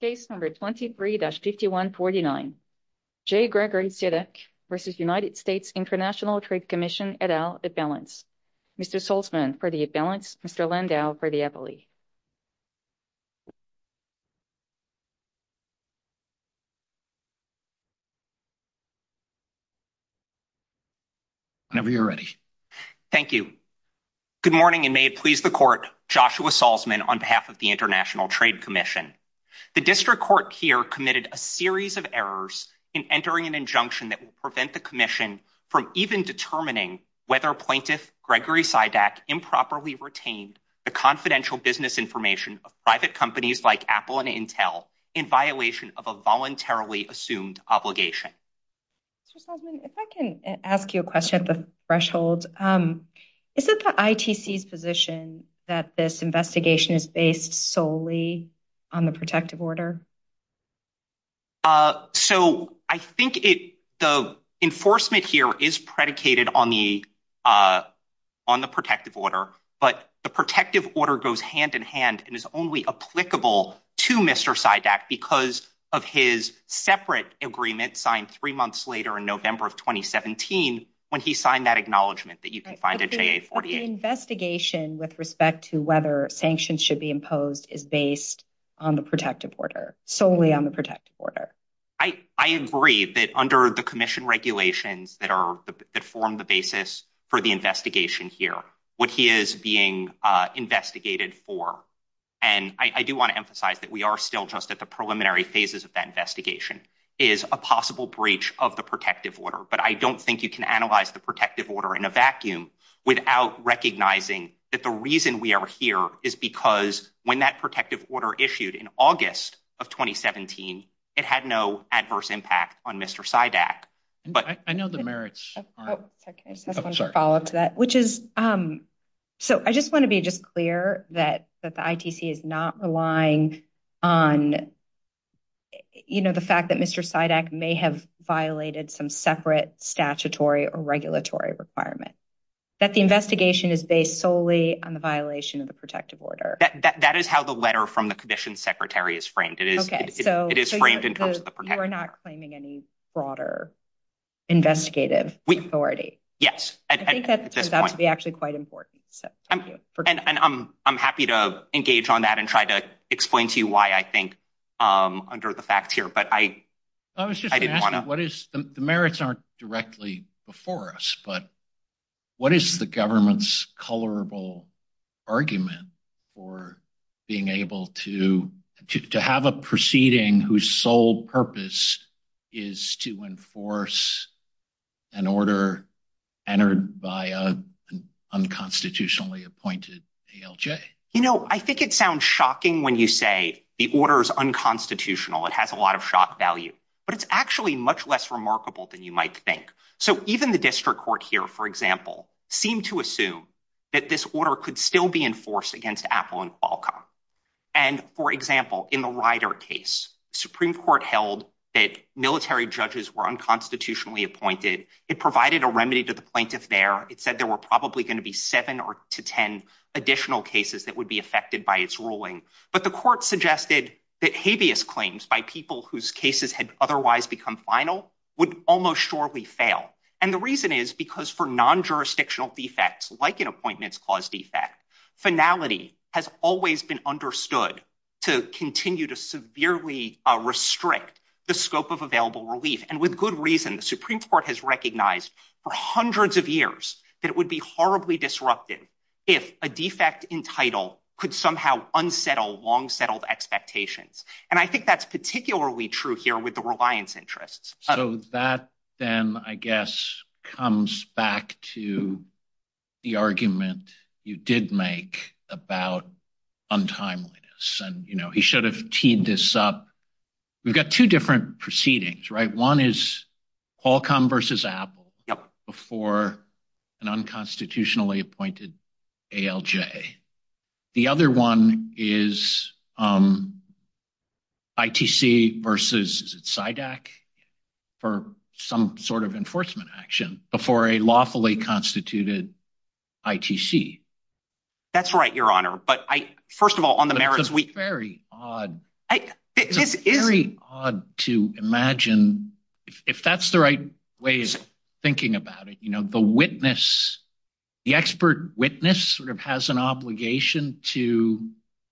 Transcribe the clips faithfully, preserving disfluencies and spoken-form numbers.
Case number twenty-three dash fifty-one forty-nine. J. Gregory Sidak versus United States International Trade Commission et al. Appellants. Mister Salzman for the appellants, Mister Landau for the appellee. Whenever you're ready. Thank you. Good morning, and may it please the court, Joshua Salzman on behalf of the International Trade Commission. The district court here committed a series of errors in entering an injunction that will prevent the commission from even determining whether plaintiff Gregory Sidak improperly retained the confidential business information of private companies like Apple and Intel in violation of a voluntarily assumed obligation. Mister Salzman, if I can ask you a question at the threshold, um, is it the I T C's position that this investigation is based solely on the protective order? Uh, so I think it the enforcement here is predicated on the uh, on the protective order, but the protective order goes hand in hand and is only applicable to Mister Sidak because of his separate agreement signed three months later in November of twenty seventeen when he signed that acknowledgement that you can find at J A forty-eight. The investigation with respect to whether sanctions should be imposed is based on the protective order, solely on the protective order. I, I agree that under the commission regulations that are the, that form the basis for the investigation here, what he is being uh, investigated for. And I, I do want to emphasize that we are still just at the preliminary phases of that investigation, is a possible breach of the protective order. But I don't think you can analyze the protective order in a vacuum without recognizing that the reason we are here is because when that protective order issued in August of twenty seventeen, it had no adverse impact on Mister Sidak. But I, I know the merits aren't. Oh, sorry, can I just ask one follow-up to that, which is, um, so I just want to be just clear that that the I T C is not relying on, you know, the fact that Mister Sidak may have violated some separate statutory or regulatory requirement, that the investigation is based solely on the violation of the protective order. That that, that is how the letter from the commission secretary is framed. It is okay, it, so, it, it is so framed in terms the, of the protective order. You are not order. claiming any broader investigative we, authority. Yes. At, I think that at turns out to be actually quite important. So thank I'm, you. For and, and I'm I'm happy to engage on that and try to explain to you why I think um, under the facts here. But I I was just I didn't asking, want to. What is the, the merits aren't directly before us, but what is the government's colorable argument for being able to, to to have a proceeding whose sole purpose is to enforce an order entered by a, an unconstitutionally appointed A L J? You know, I think it sounds shocking when you say the order is unconstitutional. It has a lot of shock value, but it's actually much less remarkable than you might think. So even the district court here, for example, seemed to assume that this order could still be enforced against Apple and Qualcomm. And for example, in the Ryder case, the Supreme Court held that military judges were unconstitutionally appointed. It provided a remedy to the plaintiff there. It said there were probably going to be seven or to ten additional cases that would be affected by its ruling. But the court suggested that habeas claims by people whose cases had otherwise become final would almost surely fail. And the reason is because for non-jurisdictional defects, like an appointments clause defect, finality has always been understood to continue to severely uh, restrict the scope of available relief. And with good reason, the Supreme Court has recognized for hundreds of years that it would be horribly disruptive if a defect in title could somehow unsettle long-settled expectations. And I think that's particularly true here with the reliance interests. So uh, that then, I guess, comes back to the argument you did make about untimeliness. And, you know, he should have teed this up. We've got two different proceedings, right? One is Qualcomm versus Apple yep. before an unconstitutionally appointed A L J. The other one is um, I T C versus, is it Sidak, for some sort of enforcement action before a lawfully constituted I T C. That's right, Your Honor. But I, first of all, on the but merits, it's a we very odd. I, It's very odd to imagine if that's the right way of thinking about it. You know, the witness, the expert witness sort of has an obligation to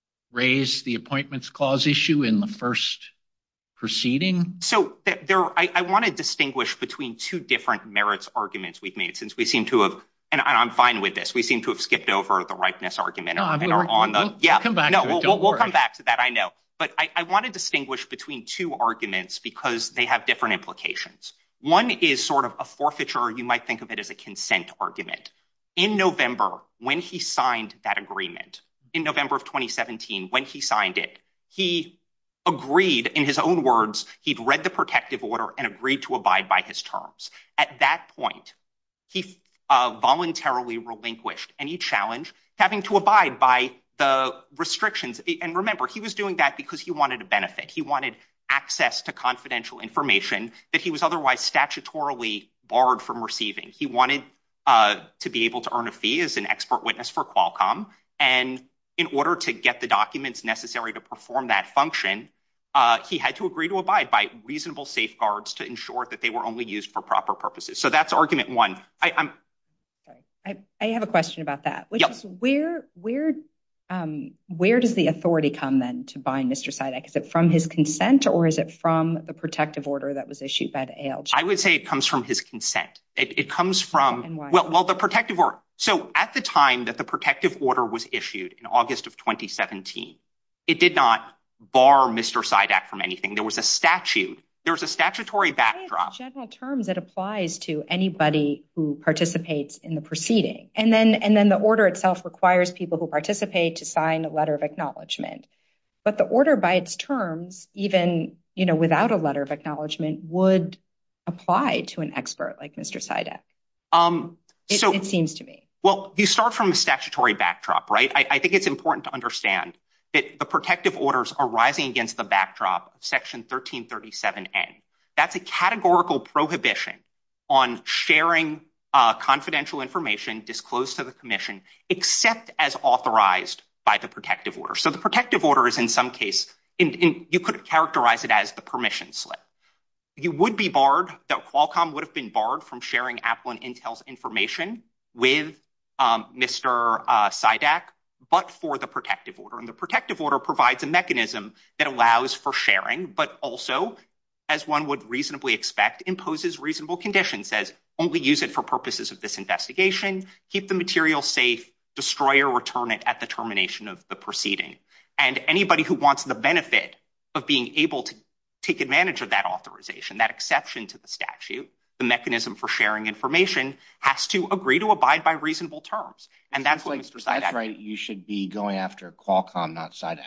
raise the appointments clause issue in the first proceeding. So there, I, I want to distinguish between two different merits arguments we've made, since we seem to have, and I'm fine with this, we seem to have skipped over the ripeness argument. No, and are on the, we'll, yeah, we'll come back no, to it. we'll, Don't we'll worry. come back to that, I know. But I, I want to distinguish between two arguments because they have different implications. One is sort of a forfeiture, you might think of it as a consent argument. In November, when he signed that agreement, in November of twenty seventeen, when he signed it, he agreed, in his own words, he'd read the protective order and agreed to abide by his terms. At that point, he uh, voluntarily relinquished any challenge having to abide by the restrictions. And remember, he was doing that because he wanted a benefit. He wanted access to confidential information that he was otherwise statutorily barred from receiving. He wanted uh, to be able to earn a fee as an expert witness for Qualcomm. And in order to get the documents necessary to perform that function, uh, he had to agree to abide by reasonable safeguards to ensure that they were only used for proper purposes. So that's argument one. I, I'm sorry. I, I have a question about that, which Yep. is where where um, where does the authority come then to bind Mister Sidek? Is it from his consent or is it from the protective order that was issued by the A L J? I would say it comes from his consent. It, it comes from, And why? well, well, the protective order. So at the time that the protective order was issued in August of twenty seventeen, it did not bar Mister Sidek from anything. There was a statute. There was a statutory backdrop. In general terms, it applies to anybody who participates in the proceeding. And then and then the order itself requires people who participate to sign a letter of acknowledgement. But the order by its terms, even, you know, without a letter of acknowledgement, would apply to an expert like Mister Sidek. Um, it, so, it seems to me. Well, you start from a statutory backdrop, right? I, I think it's important to understand that the protective orders are rising against the backdrop of Section thirteen thirty-seven N. That's a categorical prohibition on sharing uh, confidential information disclosed to the commission, except as authorized by the protective order. So the protective order is in some case, in, in, you could characterize it as the permission slip. You would be barred, that Qualcomm would have been barred from sharing Apple and Intel's information with um, Mister Uh, Sidek, but for the protective order. And the protective order provides a mechanism that allows for sharing, but also, as one would reasonably expect, imposes reasonable conditions, says only use it for purposes of this investigation, keep the material safe, destroy or return it at the termination of the proceeding. And anybody who wants the benefit of being able to take advantage of that authorization, that exception to the statute, the mechanism for sharing information, has to agree to abide by reasonable terms. And that's what Mister Sidek. That's right. You should be going after Qualcomm, not Sidek.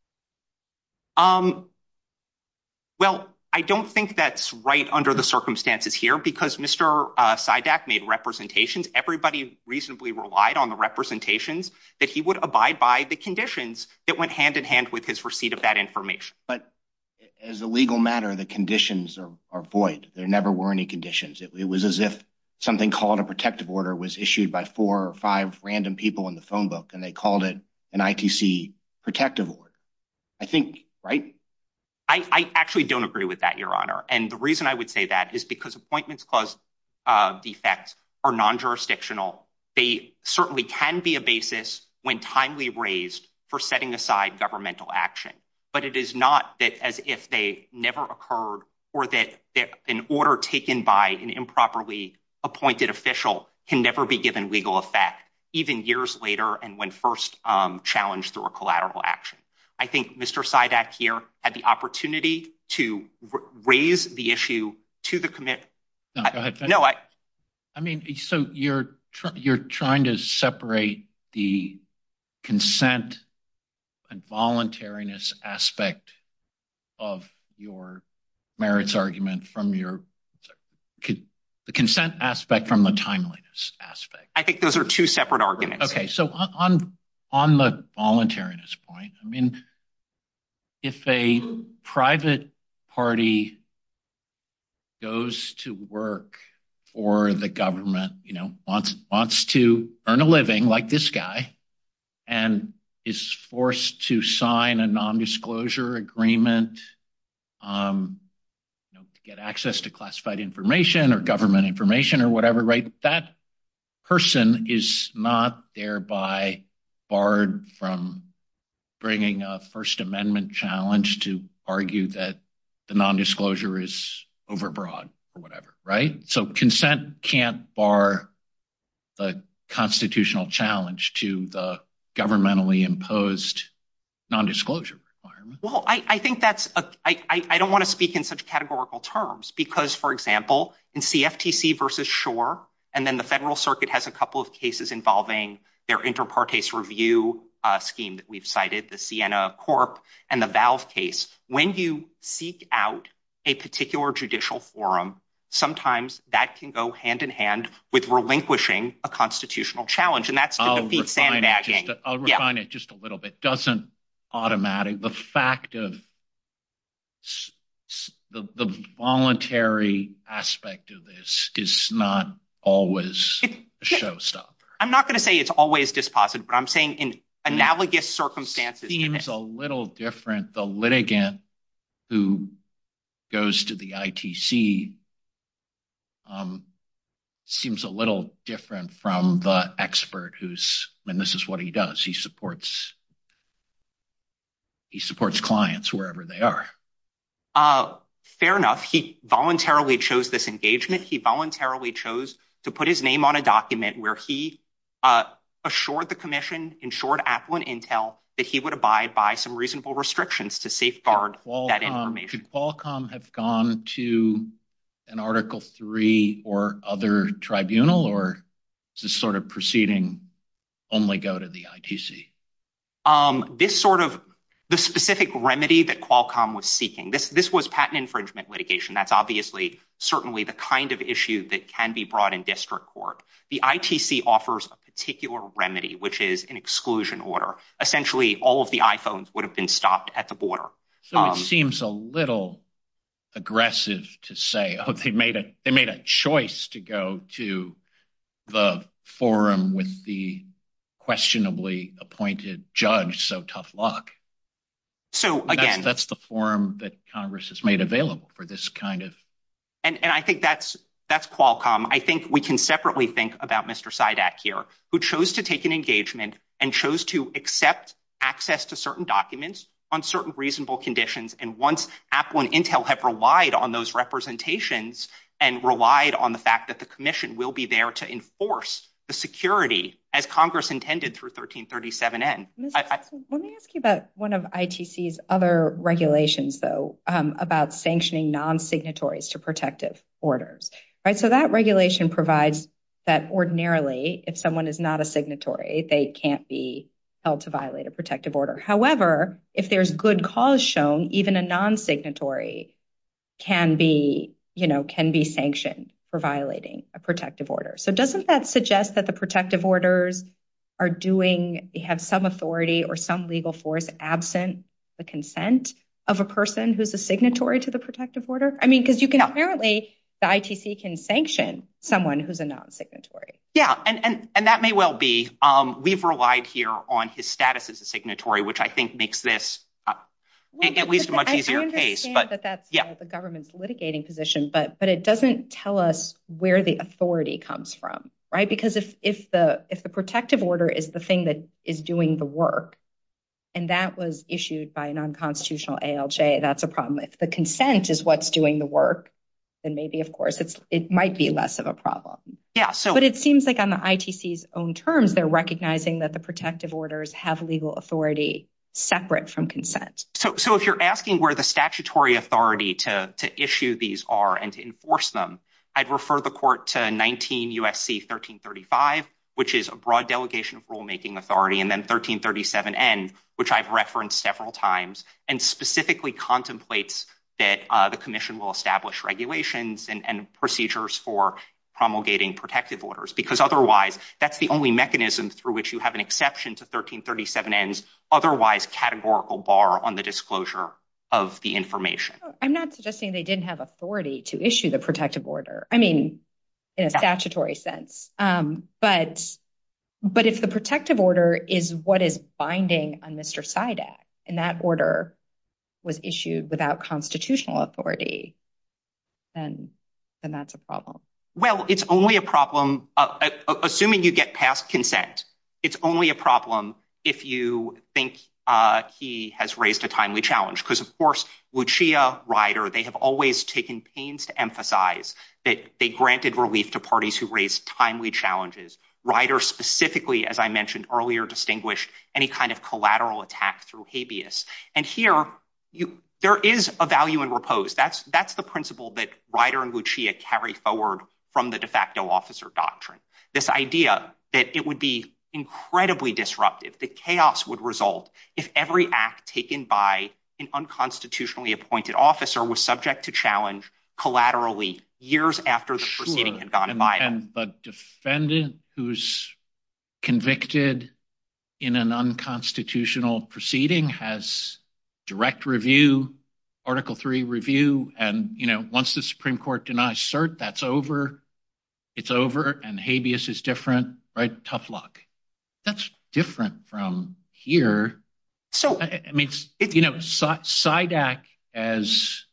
Um, well, I don't think that's right under the circumstances here because Mister Uh, Sidek made representations. Everybody reasonably relied on the representations that he would abide by the conditions that went hand in hand with his receipt of that information. But as a legal matter, the conditions are, are void. There never were any conditions. It, it was as if something called a protective order was issued by four or five random people in the phone book, and they called it an I T C protective order. I think, right? I, I actually don't agree with that, Your Honor. And the reason I would say that is because appointments clause uh, defects are non-jurisdictional. They certainly can be a basis when timely raised for setting aside governmental action. But it is not that as if they never occurred or that an order taken by an improperly appointed official can never be given legal effect, even years later and when first um, challenged through a collateral action. I think Mister Sidek here had the opportunity to r- raise the issue to the committee. No, go ahead. No, I. I mean, so you're tr- you're trying to separate the consent and voluntariness aspect of your merits argument from your sorry, the consent aspect from the timeliness aspect. I think those are two separate arguments. Okay, so on on the voluntariness point, I mean, if a private party goes to work for the government, you know, wants wants to earn a living like this guy, and is forced to sign a non-disclosure agreement um, you know, to get access to classified information or government information or whatever, right? That person is not thereby barred from bringing a First Amendment challenge to argue that the non-disclosure is overbroad or whatever, right? So consent can't bar the constitutional challenge to the governmentally imposed non-disclosure requirement. Well, I, I think that's a, I, I, I don't want to speak in such categorical terms because, for example, in C F T C versus Shore, and then the Federal Circuit has a couple of cases involving their inter partes review uh, scheme that we've cited, the Sienna Corp and the Valve case. When you seek out a particular judicial forum, sometimes that can go hand in hand with relinquishing a constitutional challenge, and that's to I'll defeat sandbagging. A, I'll refine yeah. it just a little bit. Doesn't automatic, the fact of the, the voluntary aspect of this is not always it, a showstopper. I'm not going to say it's always dispositive, but I'm saying in analogous circumstances. It seems a little different. The litigant who goes to the I T C um, seems a little different from the expert who's, I mean, this is what he does. He supports, he supports clients wherever they are. Uh, fair enough. He voluntarily chose this engagement. He voluntarily chose to put his name on a document where he uh, assured the commission, ensured Apple and Intel that he would abide by some reasonable restrictions to safeguard Qualcomm, that information. Could Qualcomm have gone to an Article three or other tribunal, or does this sort of proceeding only go to the I T C? Um, this sort of, the specific remedy that Qualcomm was seeking, this, this was patent infringement litigation. That's obviously certainly the kind of issue that can be brought in district court. The I T C offers a particular remedy, which is an exclusion order. Essentially, all of the iPhones would have been stopped at the border. So um, it seems a little aggressive to say, oh, they made a they made a choice to go to the forum with the questionably appointed judge, so tough luck. So and again, that's, that's the forum that Congress has made available for this kind of. And, and I think that's that's Qualcomm. I think we can separately think about Mister Sidak here, who chose to take an engagement and chose to accept access to certain documents on certain reasonable conditions. And once Apple and Intel have relied on those representations and relied on the fact that the commission will be there to enforce the security as Congress intended through thirteen thirty-seven N. I, I, let me ask you about one of I T C's other regulations, though, um, about sanctioning non-signatories to protective orders. Right. So that regulation provides that ordinarily, if someone is not a signatory, they can't be held to violate a protective order. However, if there's good cause shown, even a non-signatory can be, you know, can be sanctioned for violating a protective order. So doesn't that suggest that the protective orders are doing, have some authority or some legal force absent the consent of a person who's a signatory to the protective order? I mean, because you can yeah. apparently, the I T C can sanction someone who's a non-signatory. Yeah, and, and, and that may well be. Um, we've relied here on his status as a signatory, which I think makes this uh, well, at least a much I, easier I case. But that that's yeah. uh, the government's litigating position, but but it doesn't tell us where the authority comes from, right? Because if if the if the protective order is the thing that is doing the work, and that was issued by an unconstitutional A L J, that's a problem. If the consent is what's doing the work, then maybe, of course, it's it might be less of a problem. Yeah. So, but it seems like on the I T C's own terms, they're recognizing that the protective orders have legal authority separate from consent. So, so if you're asking where the statutory authority to to issue these are and to enforce them, I'd refer the court to nineteen U S C thirteen thirty-five, which is a broad delegation of rulemaking authority, and then thirteen thirty-seven N, which I've referenced several times, and specifically contemplates that uh, the commission will establish regulations and, and procedures for promulgating protective orders, because otherwise that's the only mechanism through which you have an exception to thirteen thirty-seven N's otherwise categorical bar on the disclosure of the information. I'm not suggesting they didn't have authority to issue the protective order. I mean, in a yeah. statutory sense. Um, but But if the protective order is what is binding on Mister Sidak, and that order was issued without constitutional authority, then then that's a problem. Well, it's only a problem, uh, uh, assuming you get past consent, it's only a problem if you think uh, he has raised a timely challenge. Because, of course, Lucia, Ryder, they have always taken pains to emphasize that they granted relief to parties who raised timely challenges. Ryder specifically, as I mentioned earlier, distinguished any kind of collateral attack through habeas. And here, you, there is a value in repose. That's, that's the principle that Ryder and Lucia carry forward from the de facto officer doctrine. This idea that it would be incredibly disruptive, that chaos would result if every act taken by an unconstitutionally appointed officer was subject to challenge collaterally years after the sure. proceeding had gone and, vital. And the defendant who's convicted in an unconstitutional proceeding has direct review, Article three review, and, you know, once the Supreme Court denies cert, that's over. It's over, and habeas is different, right? Tough luck. That's different from here. So, I, I mean, it's, it's, you know, Sidak as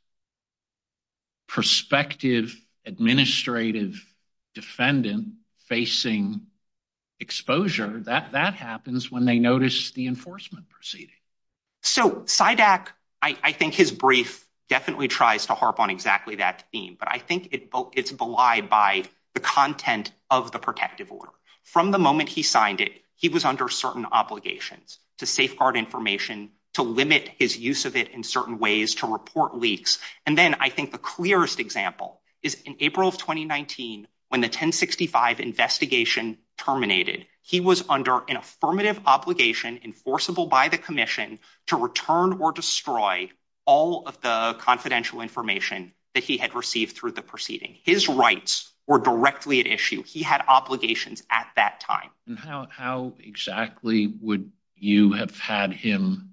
prospective administrative defendant facing exposure, that, that happens when they notice the enforcement proceeding. So, Sidak, I, I think his brief definitely tries to harp on exactly that theme, but I think it, it's belied by the content of the protective order. From the moment he signed it, he was under certain obligations to safeguard information, to limit his use of it in certain ways, to report leaks. And then I think the clearest example is in April of twenty nineteen, when the ten sixty-five investigation terminated, he was under an affirmative obligation enforceable by the commission to return or destroy all of the confidential information that he had received through the proceeding. His rights were directly at issue. He had obligations at that time. And how, how exactly would you have had him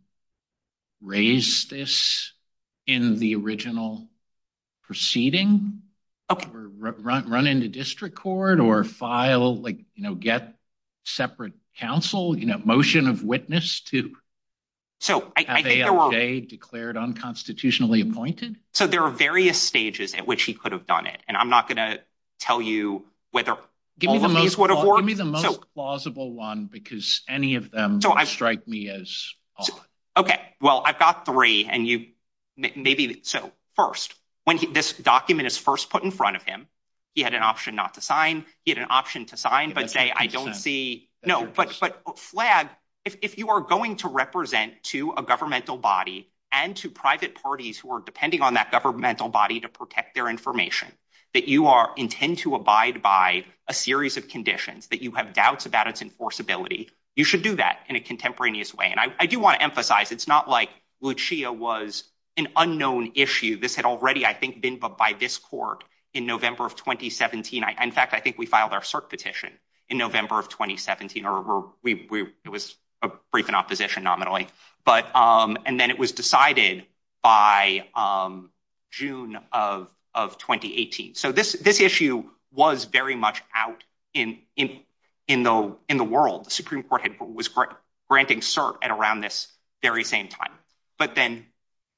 raise this in the original proceeding? Okay. Or run, run into district court or file, like, you know, get separate counsel, you know, motion of witness to so I, have I think A L J there were, declared unconstitutionally appointed? So there are various stages at which he could have done it. And I'm not going to tell you whether give all me the of most, these would have worked. Give me the most so, plausible one, because any of them so I, strike me as odd. So, okay, well, I've got three, and you maybe, so first, when he, this document is first put in front of him, he had an option not to sign. He had an option to sign, yeah, but say, I don't see, that's no, but but flag, if, if you are going to represent to a governmental body and to private parties who are depending on that governmental body to protect their information, that you are intend to abide by a series of conditions, that you have doubts about its enforceability, you should do that in a contemporaneous way. And I, I do want to emphasize, it's not like Lucia was an unknown issue. This had already, I think, been by this court in November of twenty seventeen. I, in fact, I think we filed our cert petition in November of twenty seventeen, or, or we, we, it was a brief in opposition nominally. But, um, and then it was decided by um, June of, of twenty eighteen. So this, this issue was very much out in, in, in the, in the world. The Supreme Court had, was gra- granting cert at around this very same time. But then,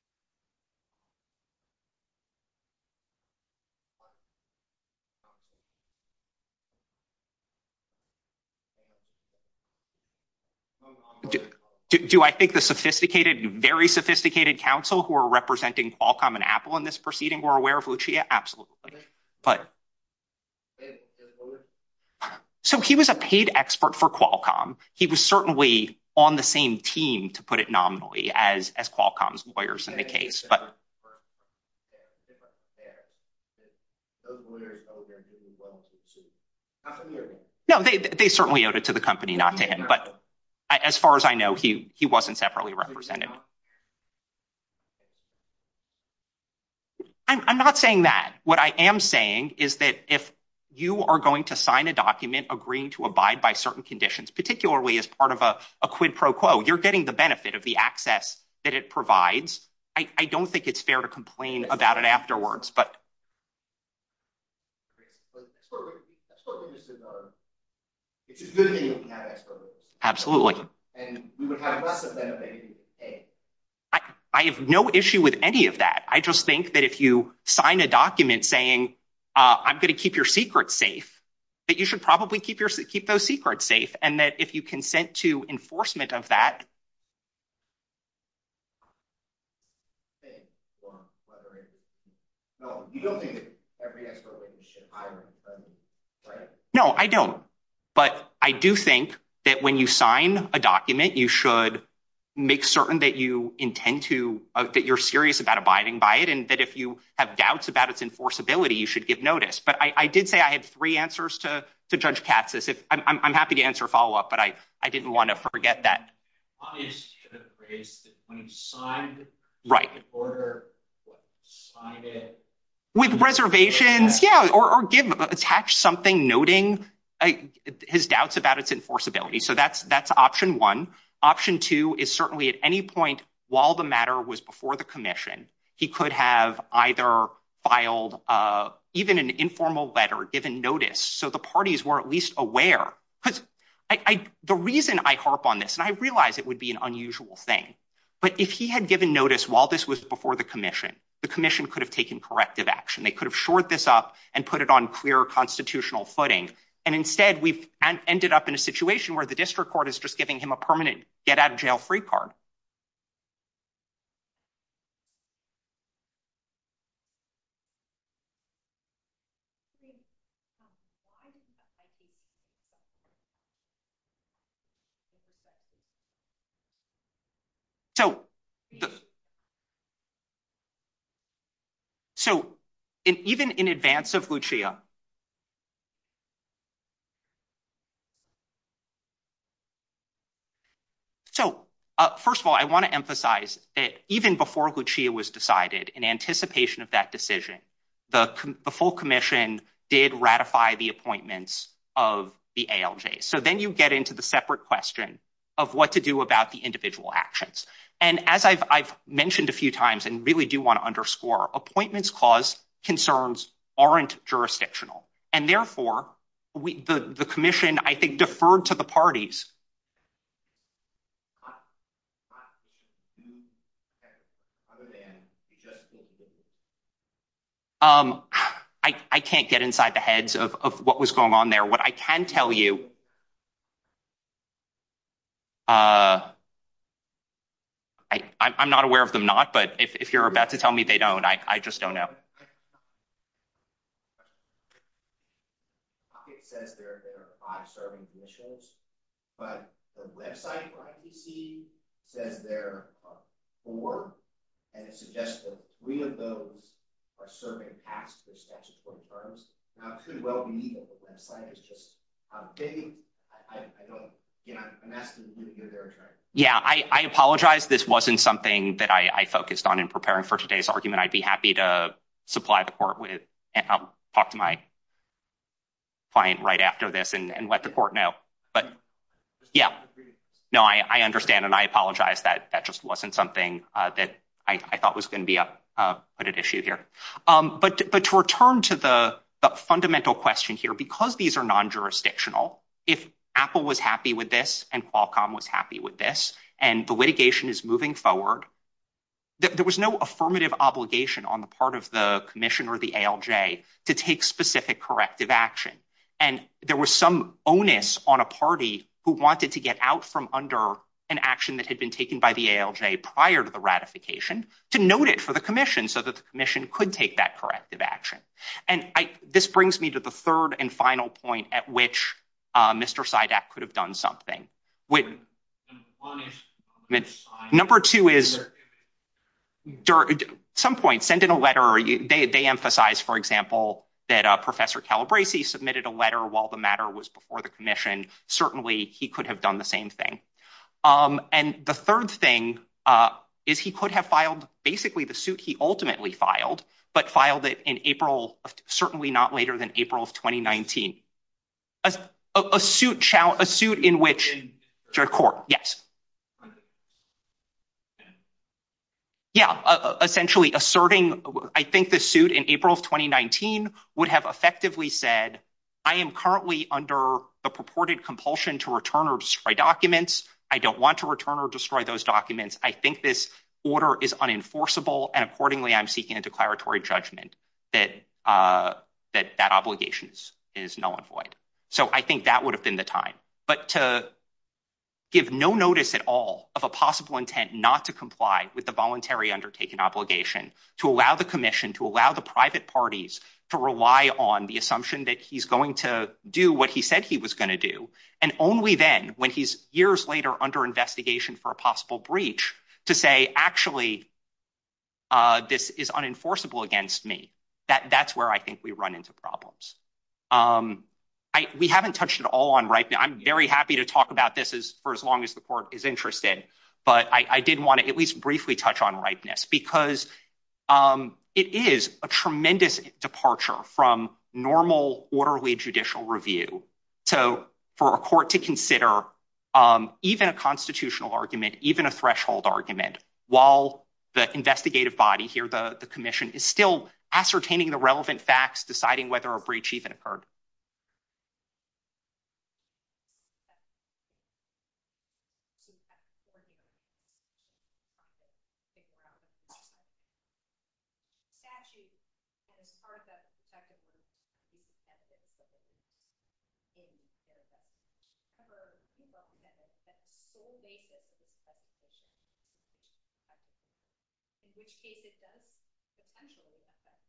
Do, do, do I think the sophisticated, very sophisticated counsel who are representing Qualcomm and Apple in this proceeding were aware of Lucia? Absolutely. But so he was a paid expert for Qualcomm. He was certainly on the same team, to put it nominally, as, as Qualcomm's lawyers in the case. But no, they they certainly owed it to the company, not to him. But as far as I know, he, he wasn't separately represented. I'm, I'm not saying that. What I am saying is that if you are going to sign a document agreeing to abide by certain conditions, particularly as part of a, a quid pro quo, you're getting the benefit of the access that it provides. I, I don't think it's fair to complain about it afterwards, but It's a good thing that we have expert witnesses. Absolutely. And we would have less of them if they didn't get paid. I, I have no issue with any of that. I just think that if you sign a document saying, uh, I'm going to keep your secrets safe, that you should probably keep your keep those secrets safe, and that if you consent to enforcement of that. No, you don't think that every expert witness should hire an attorney, right? No, I don't. But I do think that when you sign a document, you should make certain that you intend to, uh, that you're serious about abiding by it, and that if you have doubts about its enforceability, you should give notice. But I, I did say I had three answers to, to Judge Katsas. If I'm, I'm happy to answer follow-up, but I, I didn't want to forget that. One is to raise that when you signed right. the order, what, sign it. With reservations, yeah, or, or give, attach something noting uh, his doubts about its enforceability. So that's that's option one. Option two is certainly at any point while the matter was before the commission, he could have either filed uh, even an informal letter, given notice, so the parties were at least aware. Because I, I, the reason I harp on this, and I realize it would be an unusual thing, but if he had given notice while this was before the commission, the commission could have taken corrective action. They could have shored this up and put it on clear constitutional footing. And instead, we've an- ended up in a situation where the district court is just giving him a permanent get-out-of-jail-free card. So, the, so in, even in advance of Lucia, so uh, first of all, I want to emphasize that even before Lucia was decided, in anticipation of that decision, the, the full commission did ratify the appointments of the A L Js. So then you get into the separate question of what to do about the individual actions. And as I've, I've mentioned a few times and really do want to underscore, appointments clause concerns aren't jurisdictional. And therefore, we, the, the commission, I think, deferred to the parties. Um, I, I can't get inside the heads of, of what was going on there. What I can tell you, uh, I, I'm not aware of them not, but if, if you're about to tell me they don't, I, I just don't know. It says there, there are five serving commissioners, but the website for I T C says there are four, and it suggests that three of those are serving past their statutory terms. Now, it could well be that the website is just outdated. I, I, I don't, you know, I'm asking you to give their attorney. Yeah, I, I apologize. This wasn't something that I, I focused on in preparing for today's argument. I'd be happy to supply the court with, and I'll talk to my client right after this and, and let the court know. But yeah, no, I, I understand, and I apologize that that just wasn't something uh, that I, I thought was going to be a, uh, put at issue here. Um, but, but to return to the, the fundamental question here, because these are non-jurisdictional, if Apple was happy with this and Qualcomm was happy with this, and the litigation is moving forward, th- there was no affirmative obligation on the part of the commission or the A L J to take specific corrective action. And there was some onus on a party who wanted to get out from under an action that had been taken by the A L J prior to the ratification to note it for the commission so that the commission could take that corrective action. And I, this brings me to the third and final point at which uh, Mister Sidak could have done something. With, number two is, at some point, send in a letter. They, they emphasize, for example, that uh, Professor Calabresi submitted a letter while the matter was before the commission. Certainly, he could have done the same thing. Um, and the third thing uh, is he could have filed basically the suit he ultimately filed, but filed it in April, of, certainly not later than April of twenty nineteen. A, a, a suit a suit in which court, yes. Yeah, uh, essentially asserting, I think the suit in April of twenty nineteen would have effectively said, I am currently under the purported compulsion to return or destroy documents. I don't want to return or destroy those documents. I think this order is unenforceable, and accordingly, I'm seeking a declaratory judgment that uh, that, that obligation is, is null and void. So I think that would have been the time. But to give no notice at all of a possible intent not to comply with the voluntary undertaken obligation, to allow the commission, to allow the private parties to rely on the assumption that he's going to do what he said he was going to do, and only then, when he's years later under investigation for a possible breach, to say, actually, uh, this is unenforceable against me. That, that's where I think we run into problems. Um, I, we haven't touched at all on ripeness. I'm very happy to talk about this as, for as long as the court is interested, but I, I did want to at least briefly touch on ripeness, because um, it is a tremendous departure from normal, orderly judicial review to for a court to consider um, even a constitutional argument, even a threshold argument, while the investigative body here, the, the commission, is still ascertaining the relevant facts, deciding whether a breach even occurred. In which case it does potentially affect.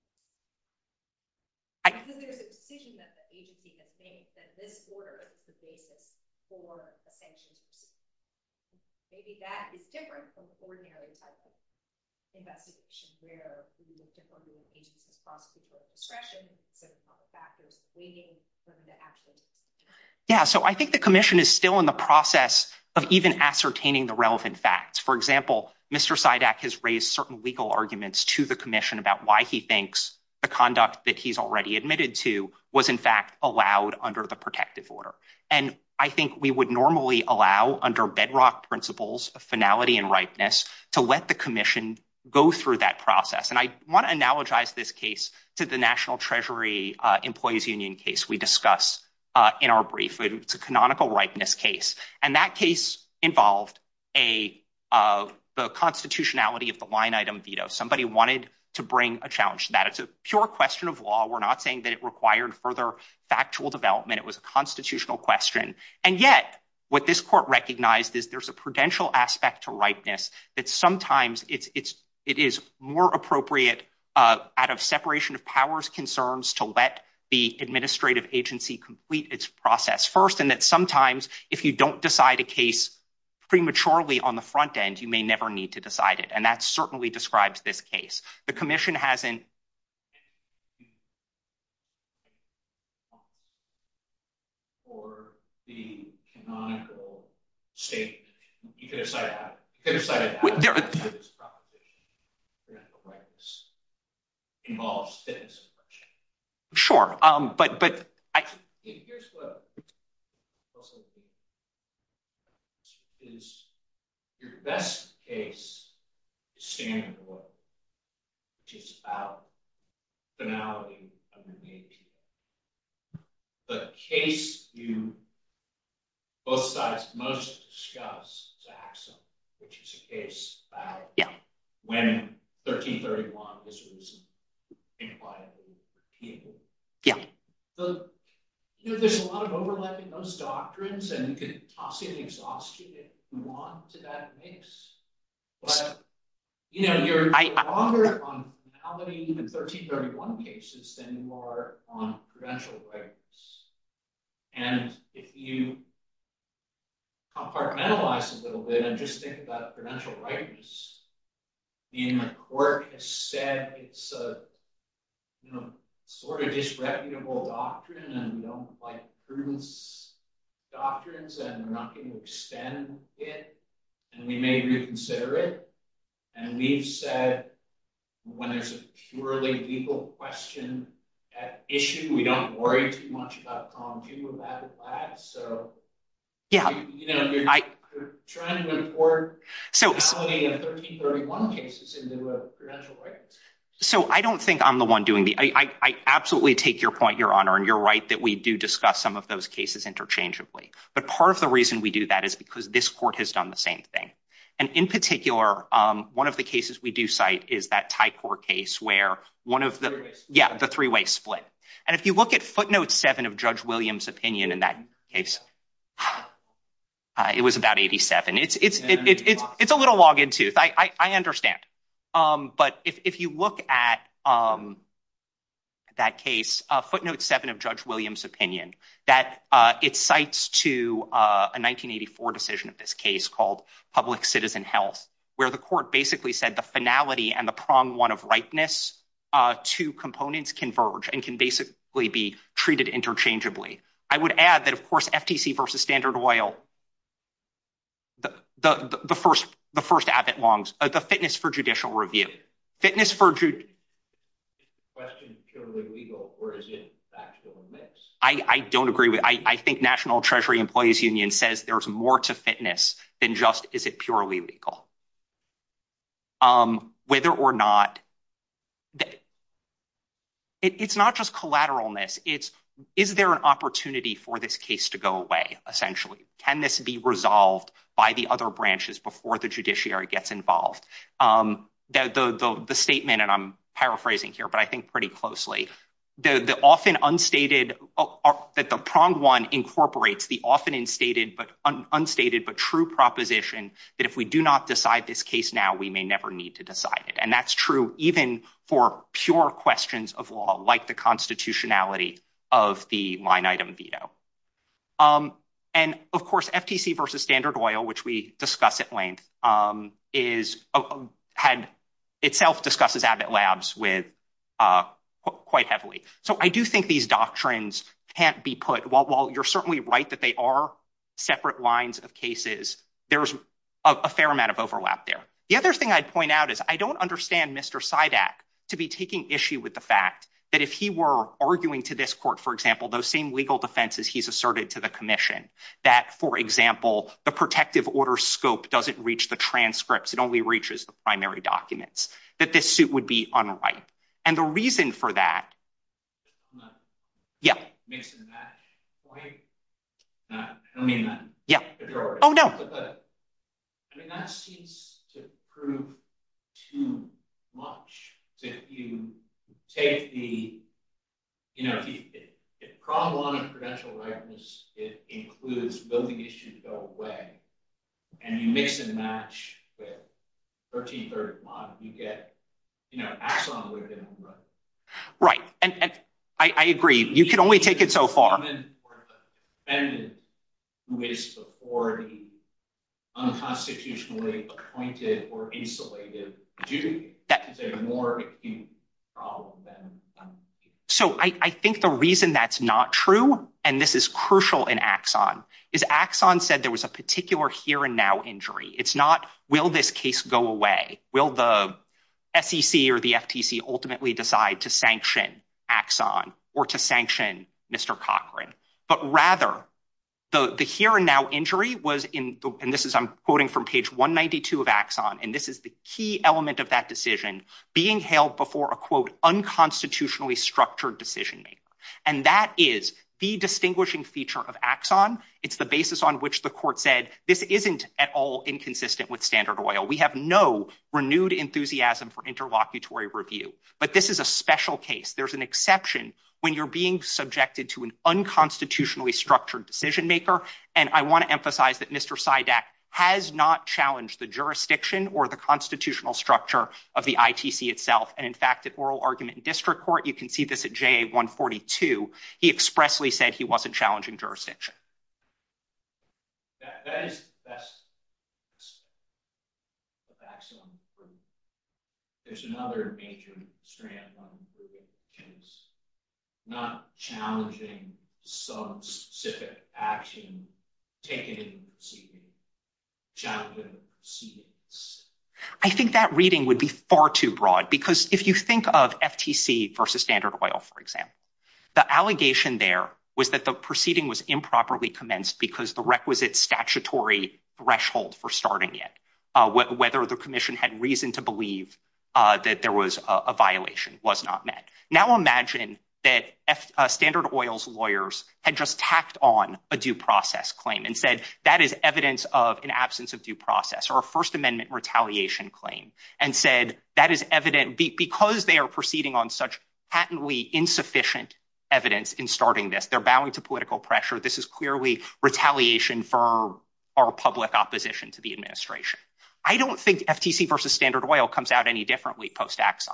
Because there's a decision that the agency has made that this order is the basis for a sanctions proceeding. Maybe that is different from ordinary type of investigation where we would defer to an agency's prosecutorial discretion, consider other factors, waiting for them to actually take something. Yeah, so I think the commission is still in the process of even ascertaining the relevant facts. For example, Mister Sidak has raised certain legal arguments to the commission about why he thinks the conduct that he's already admitted to was in fact allowed under the protective order. And I think we would normally allow, under bedrock principles of finality and ripeness, to let the commission go through that process. And I want to analogize this case to the National Treasury uh, Employees Union case we discussed uh, in our brief. It's a canonical ripeness case. And that case involved a uh, the constitutionality of the line item veto. Somebody wanted to bring a challenge to that. It's a pure question of law. We're not saying that it required further factual development. It was a constitutional question. And yet, what this court recognized is there's a prudential aspect to ripeness that sometimes it's it's it is more appropriate uh, out of separation of powers concerns to let the administrative agency complete its process first, and that sometimes if you don't decide a case prematurely on the front end, you may never need to decide it. And that certainly describes this case. The commission hasn't. For the canonical statement, you could have cited that. You could have cited that. There, this proposition. Prudential ripeness involves fitness suppression. Sure, um, but but I. Here's what also is your best case is standard oil, which is about finality of the A P A. The case you both sides most discuss is Axum, which is a case about yeah. when thirteen thirty-one was impliedly repealed. Yeah. The You know, there's a lot of overlap in those doctrines, and you could toss in exhaustion if you want to that mix. But, you know, you're I, longer I, on finality in thirteen thirty-one cases than you are on prudential ripeness. And if you compartmentalize a little bit and just think about prudential ripeness, the court has said it's a, you know, sort of disreputable doctrine, and we don't like prudence doctrines, and we're not going to extend it, and we may reconsider it. And we've said when there's a purely legal question at issue, we don't worry too much about column two of added labs. So, yeah, you, you know, you're, I, you're trying to import so, finality in thirteen thirty-one cases into a prudential ripeness. So I don't think I'm the one doing the I, I, I absolutely take your point, Your Honor, and you're right that we do discuss some of those cases interchangeably. But part of the reason we do that is because this court has done the same thing. And in particular, um, one of the cases we do cite is that Tycor case where one of the yeah, the three-way split. And if you look at footnote seven of Judge Williams' opinion in that case, uh, it was about eighty-seven. It's it's it, it, it's it's a little long in tooth. I I, I understand. Um, but if, if you look at um, that case, uh, footnote seven of Judge Williams' opinion, that uh, it cites to uh, a nineteen eighty-four decision of this case called Public Citizen Health, where the court basically said the finality and the prong one of ripeness, uh, two components converge and can basically be treated interchangeably. I would add that, of course, F T C versus Standard Oil, the the the, the first. The first Abbott Longs, uh, the fitness for judicial review. Fitness for ju- question purely legal, or is it factual and mixed? I, I don't agree with I, I think National Treasury Employees Union says there's more to fitness than just is it purely legal. Um, whether or not th- it, it's not just collateralness, it's is there an opportunity for this case to go away, essentially? Can this be resolved by the other branches before the judiciary gets involved? Um, the, the, the, the statement, and I'm paraphrasing here, but I think pretty closely, the, the often unstated, uh, uh, that the prong one incorporates the often instated but un, unstated but true proposition that if we do not decide this case now, we may never need to decide it. And that's true even for pure questions of law, like the constitutionality of the line item veto. Um, and of course, F T C versus Standard Oil, which we discuss at length, um, is uh, had itself discusses Abbott Labs with uh, qu- quite heavily. So I do think these doctrines can't be put, while, while you're certainly right that they are separate lines of cases, there's a, a fair amount of overlap there. The other thing I'd point out is I don't understand Mister Sidak to be taking issue with the fact that if he were arguing to this court, for example, those same legal defenses he's asserted to the commission, that, for example, the protective order scope doesn't reach the transcripts, it only reaches the primary documents, that this suit would be unripe. And the reason for that, yeah. Mix and match point. Uh, I don't mean that. Yeah. Oh, no. But, I mean, that seems to prove too much. So if you take the, you know, if, you, if, if prong one of prudential ripeness, it includes will the issue go away, and you mix and match with thirteen thirty-one, you get, you know, Axon would have been right. Right, and, and I, I agree. You can only take it so far. Even for the defendant who is before the unconstitutionally appointed or insulated adjudicator, that is a more acute problem than. Um, so I, I think the reason that's not true, and this is crucial in Axon, is Axon said there was a particular here and now injury. It's not, will this case go away? Will the S E C or the F T C ultimately decide to sanction Axon or to sanction Mister Cochran? But rather, the, the here and now injury was in, the, and this is, I'm quoting from page one ninety-two of Axon, and this is the key element of that decision, being held before a, quote, unconstitutionally structured decision maker. And that is the distinguishing feature of Axon. It's the basis on which the court said this isn't at all inconsistent with Standard Oil. We have no renewed enthusiasm for interlocutory review, but this is a special case. There's an exception when you're being subjected to an unconstitutionally structured decision maker. And I want to emphasize that Mister Sidak has not challenged the jurisdiction or the constitutional structure of the I T C itself. And in fact, at oral argument in district court, you can see this at J A one forty-two, he expressly said he wasn't challenging jurisdiction. That, that is the best of Axon. There's another major strand on improving, which is not challenging some specific action taken in the proceeding, challenging the proceedings. I think that reading would be far too broad, because if you think of F T C versus Standard Oil, for example, the allegation there was that the proceeding was improperly commenced because the requisite statutory threshold for starting it, uh, wh- whether the commission had reason to believe uh, that there was a, a violation was not met. Now imagine that F, uh, Standard Oil's lawyers had just tacked on a due process claim and said that is evidence of an absence of due process, or a First Amendment retaliation claim, and said that is evident be, because they are proceeding on such patently insufficient evidence in starting this. They're bowing to political pressure. This is clearly retaliation for our public opposition to the administration. I don't think F T C versus Standard Oil comes out any differently post-Axon.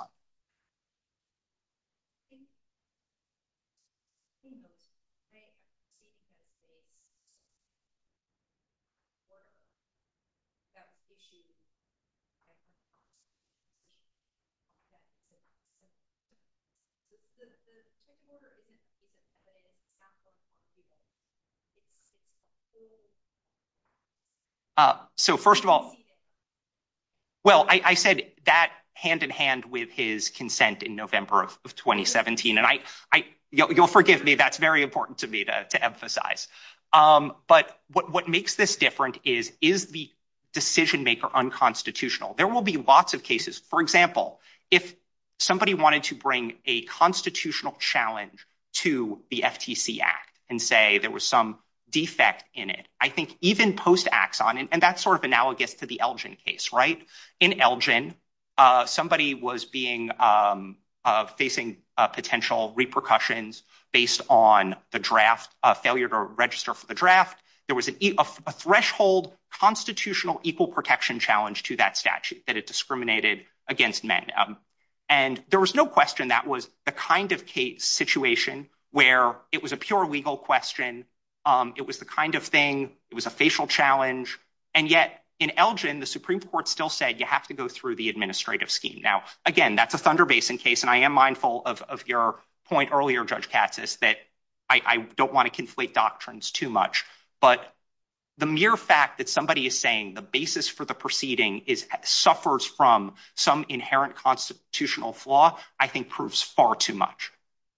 Uh, so first of all, well, I, I said that hand in hand with his consent in November of, of twenty seventeen, and I, I, you'll, you'll forgive me. That's very important to me to, to emphasize. Um, but what, what makes this different is is the decision maker unconstitutional? There will be lots of cases. For example, if somebody wanted to bring a constitutional challenge to the F T C Act and say there was some defect in it, I think even post-Axon, and, and that's sort of analogous to the Elgin case, right? In Elgin, uh, somebody was being um, uh, facing uh, potential repercussions based on the draft, uh, failure to register for the draft. There was an e- a, a threshold constitutional equal protection challenge to that statute, that it discriminated against men. Um, and there was no question that was the kind of case situation where it was a pure legal question. Um, it was the kind of thing, it was a facial challenge. And yet in Elgin, the Supreme Court still said you have to go through the administrative scheme. Now, again, that's a Thunder Basin case. And I am mindful of, of your point earlier, Judge Katsas, that I, I don't want to conflate doctrines too much. But the mere fact that somebody is saying the basis for the proceeding is suffers from some inherent constitutional flaw, I think proves far too much.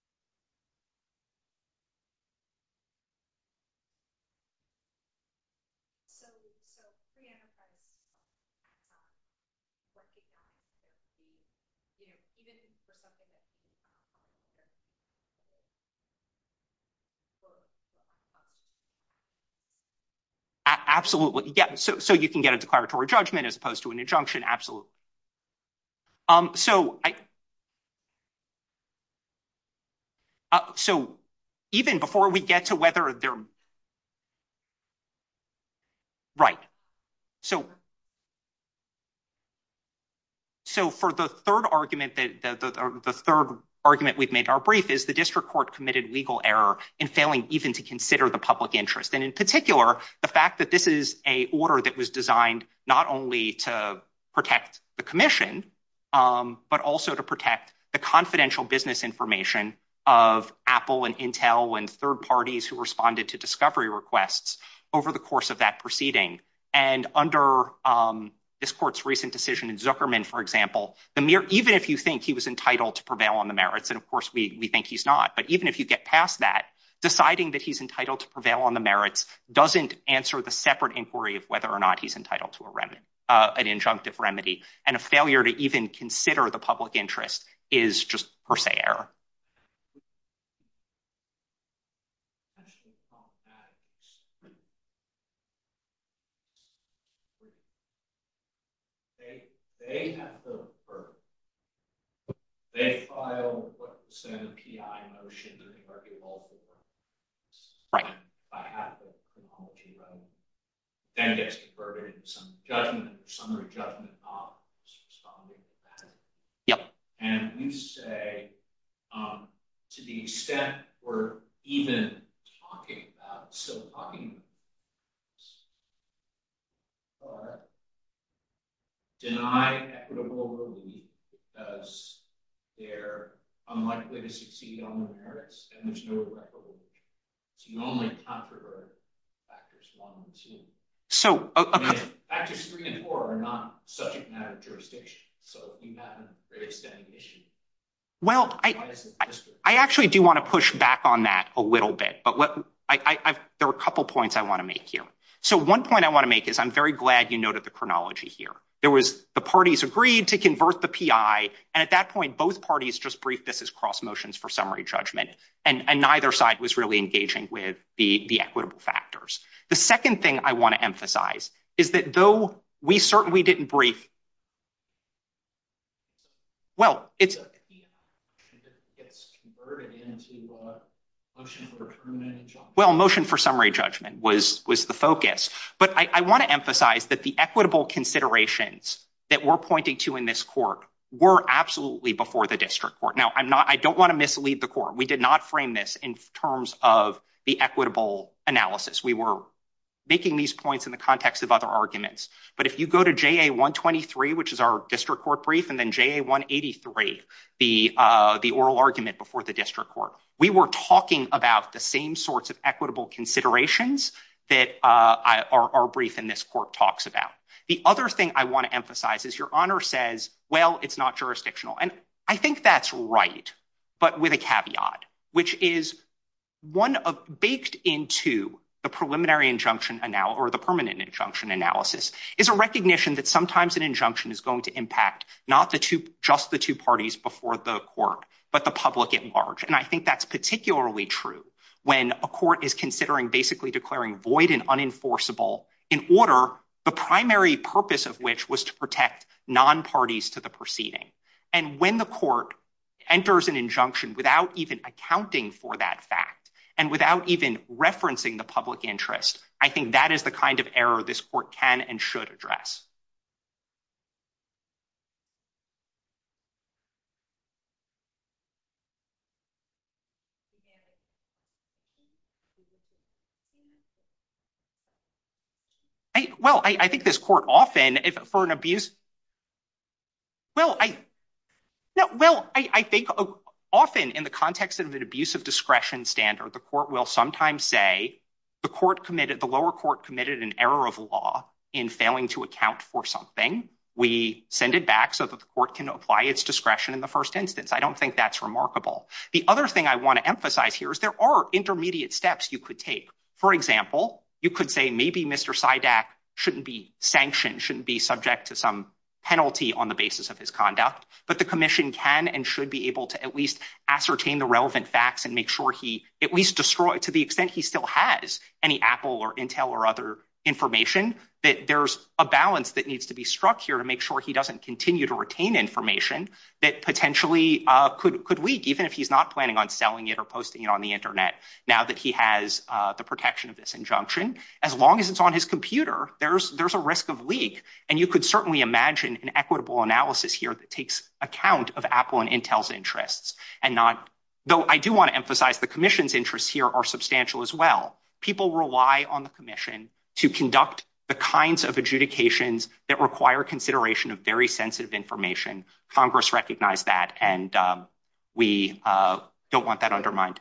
Absolutely. Yeah. So, so you can get a declaratory judgment as opposed to an injunction. Absolutely. Um, so I, uh, so even before we get to whether they're right. So, so for the third argument that the, the, the third argument we've made in our brief is the district court committed legal error in failing even to consider the public interest. And in particular, the fact that this is a order that was designed not only to protect the commission, um, but also to protect the confidential business information of Apple and Intel and third parties who responded to discovery requests over the course of that proceeding. And under um, this court's recent decision in Zuckerman, for example, the mere, even if you think he was entitled to prevail on the merits, and of course we, we think he's not, but even if you get past that, deciding that he's entitled to prevail on the merits doesn't answer the separate inquiry of whether or not he's entitled to a remedy, uh, an injunctive remedy. And a failure to even consider the public interest is just per se error. They have the burden. They file what was then a P I motion that they argue all for. Right. If I have the chronology right, then gets converted into some judgment or summary judgment of responding to that. Yep. And you say, um, to the extent we're even talking about, still talking about, uh, deny equitable relief because they're unlikely to succeed on the merits and there's no irreparable injury. So you only controvert factors one and two. So uh, I mean, factors three and four are not subject matter jurisdiction. So if you haven't raised any issue. Well, I, I, I actually do want to push back on that a little bit, but what I, I, I've, there are a couple points I want to make here. So one point I want to make is I'm very glad you noted the chronology here. There There was the parties agreed to convert the P I. And at that point, both parties just briefed this as cross motions for summary judgment. And, and neither side was really engaging with the, the equitable factors. The second thing I want to emphasize is that though we certainly didn't brief. Well, it's. Gets converted into a motion for a permanent injunction. Well, motion for summary judgment was, was the focus. But I, I want to emphasize that the equitable considerations that we're pointing to in this court were absolutely before the district court. Now, I'm not, I don't want to mislead the court. We did not frame this in terms of the equitable analysis. We were making these points in the context of other arguments. But if you go to J A one twenty-three, which is our district court brief, and then J A one eighty-three, the uh, the oral argument before the district court, we were talking about the same sorts of equitable considerations that uh, I, our, our brief in this court talks about. The other thing I want to emphasize is Your Honor says, well, it's not jurisdictional. And I think that's right, but with a caveat, which is one of baked into the preliminary injunction analysis or the permanent injunction analysis is a recognition that sometimes an injunction is going to impact not the two, just the two parties before the court, but the public at large. And I think that's particularly true when a court is considering basically declaring void and unenforceable in order, the primary purpose of which was to protect non-parties to the proceeding. And when the court enters an injunction without even accounting for that fact, and without even referencing the public interest, I think that is the kind of error this court can and should address. I, well, I, I think this court often, if for an abuse, well, I, no, well, I, I think. Uh, Often, in the context of an abuse of discretion standard, the court will sometimes say the court committed, the lower court committed an error of law in failing to account for something. We send it back so that the court can apply its discretion in the first instance. I don't think that's remarkable. The other thing I want to emphasize here is there are intermediate steps you could take. For example, you could say maybe Mister Sidak shouldn't be sanctioned, shouldn't be subject to some penalty on the basis of his conduct, but the commission can and should be able to at least ascertain the relevant facts and make sure he at least destroy, to the extent he still has any Apple or Intel or other information, that there's a balance that needs to be struck here to make sure he doesn't continue to retain information that potentially uh, could could leak, even if he's not planning on selling it or posting it on the internet. Now that he has uh, the protection of this injunction, as long as it's on his computer, there's there's a risk of leak. And you could certainly imagine an equitable analysis here that takes account of Apple and Intel's interests and not, though I do want to emphasize the commission's interests here are substantial as well. People rely on the commission to conduct the kinds of adjudications that require consideration of very sensitive information. Congress recognized that, and um, we uh, don't want that undermined.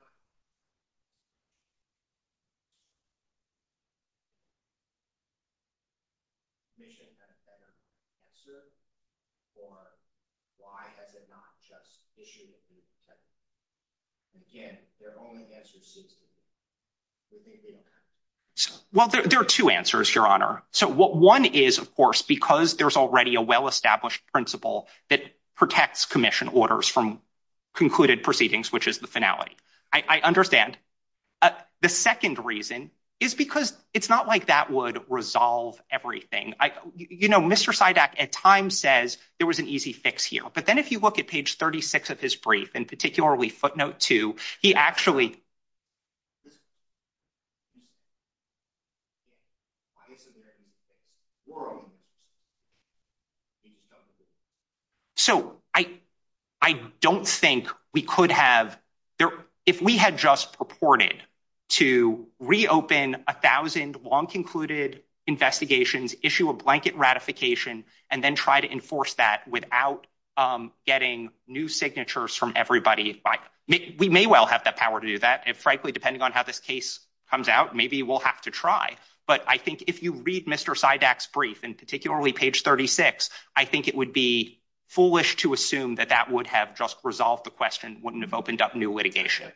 Commission had a better answer, or why has it not just issued a new protective? Again, their only answer seems to be, we think we don't have. Well, there, there are two answers, Your Honor. So what one is, of course, because there's already a well-established principle that protects commission orders from concluded proceedings, which is the finality. I, I understand. Uh, the second reason is because it's not like that would resolve everything. I, you know, Mister Sidak at times says there was an easy fix here. But then if you look at page thirty-six of his brief, and particularly footnote two, he actually... So I, I don't think we could have there if we had just purported to reopen a thousand long concluded investigations, issue a blanket ratification, and then try to enforce that without um, getting new signatures from everybody. We may well have that power to do that. And frankly, depending on how this case comes out, maybe we'll have to try. But I think if you read Mister Sidak's brief, and particularly page thirty-six, I think it would be foolish to assume that that would have just resolved the question, wouldn't have opened up new litigation.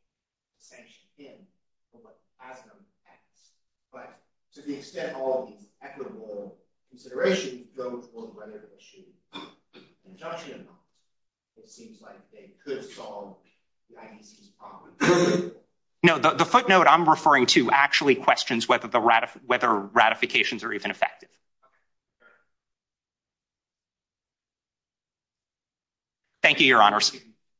Sanction in, but to the extent all of these equitable considerations go toward whether to issue an injunction or not. It seems like they could solve the I D C's problem. No, the, the footnote I'm referring to actually questions whether the ratif- whether ratifications are even effective. Thank you, Your Honors.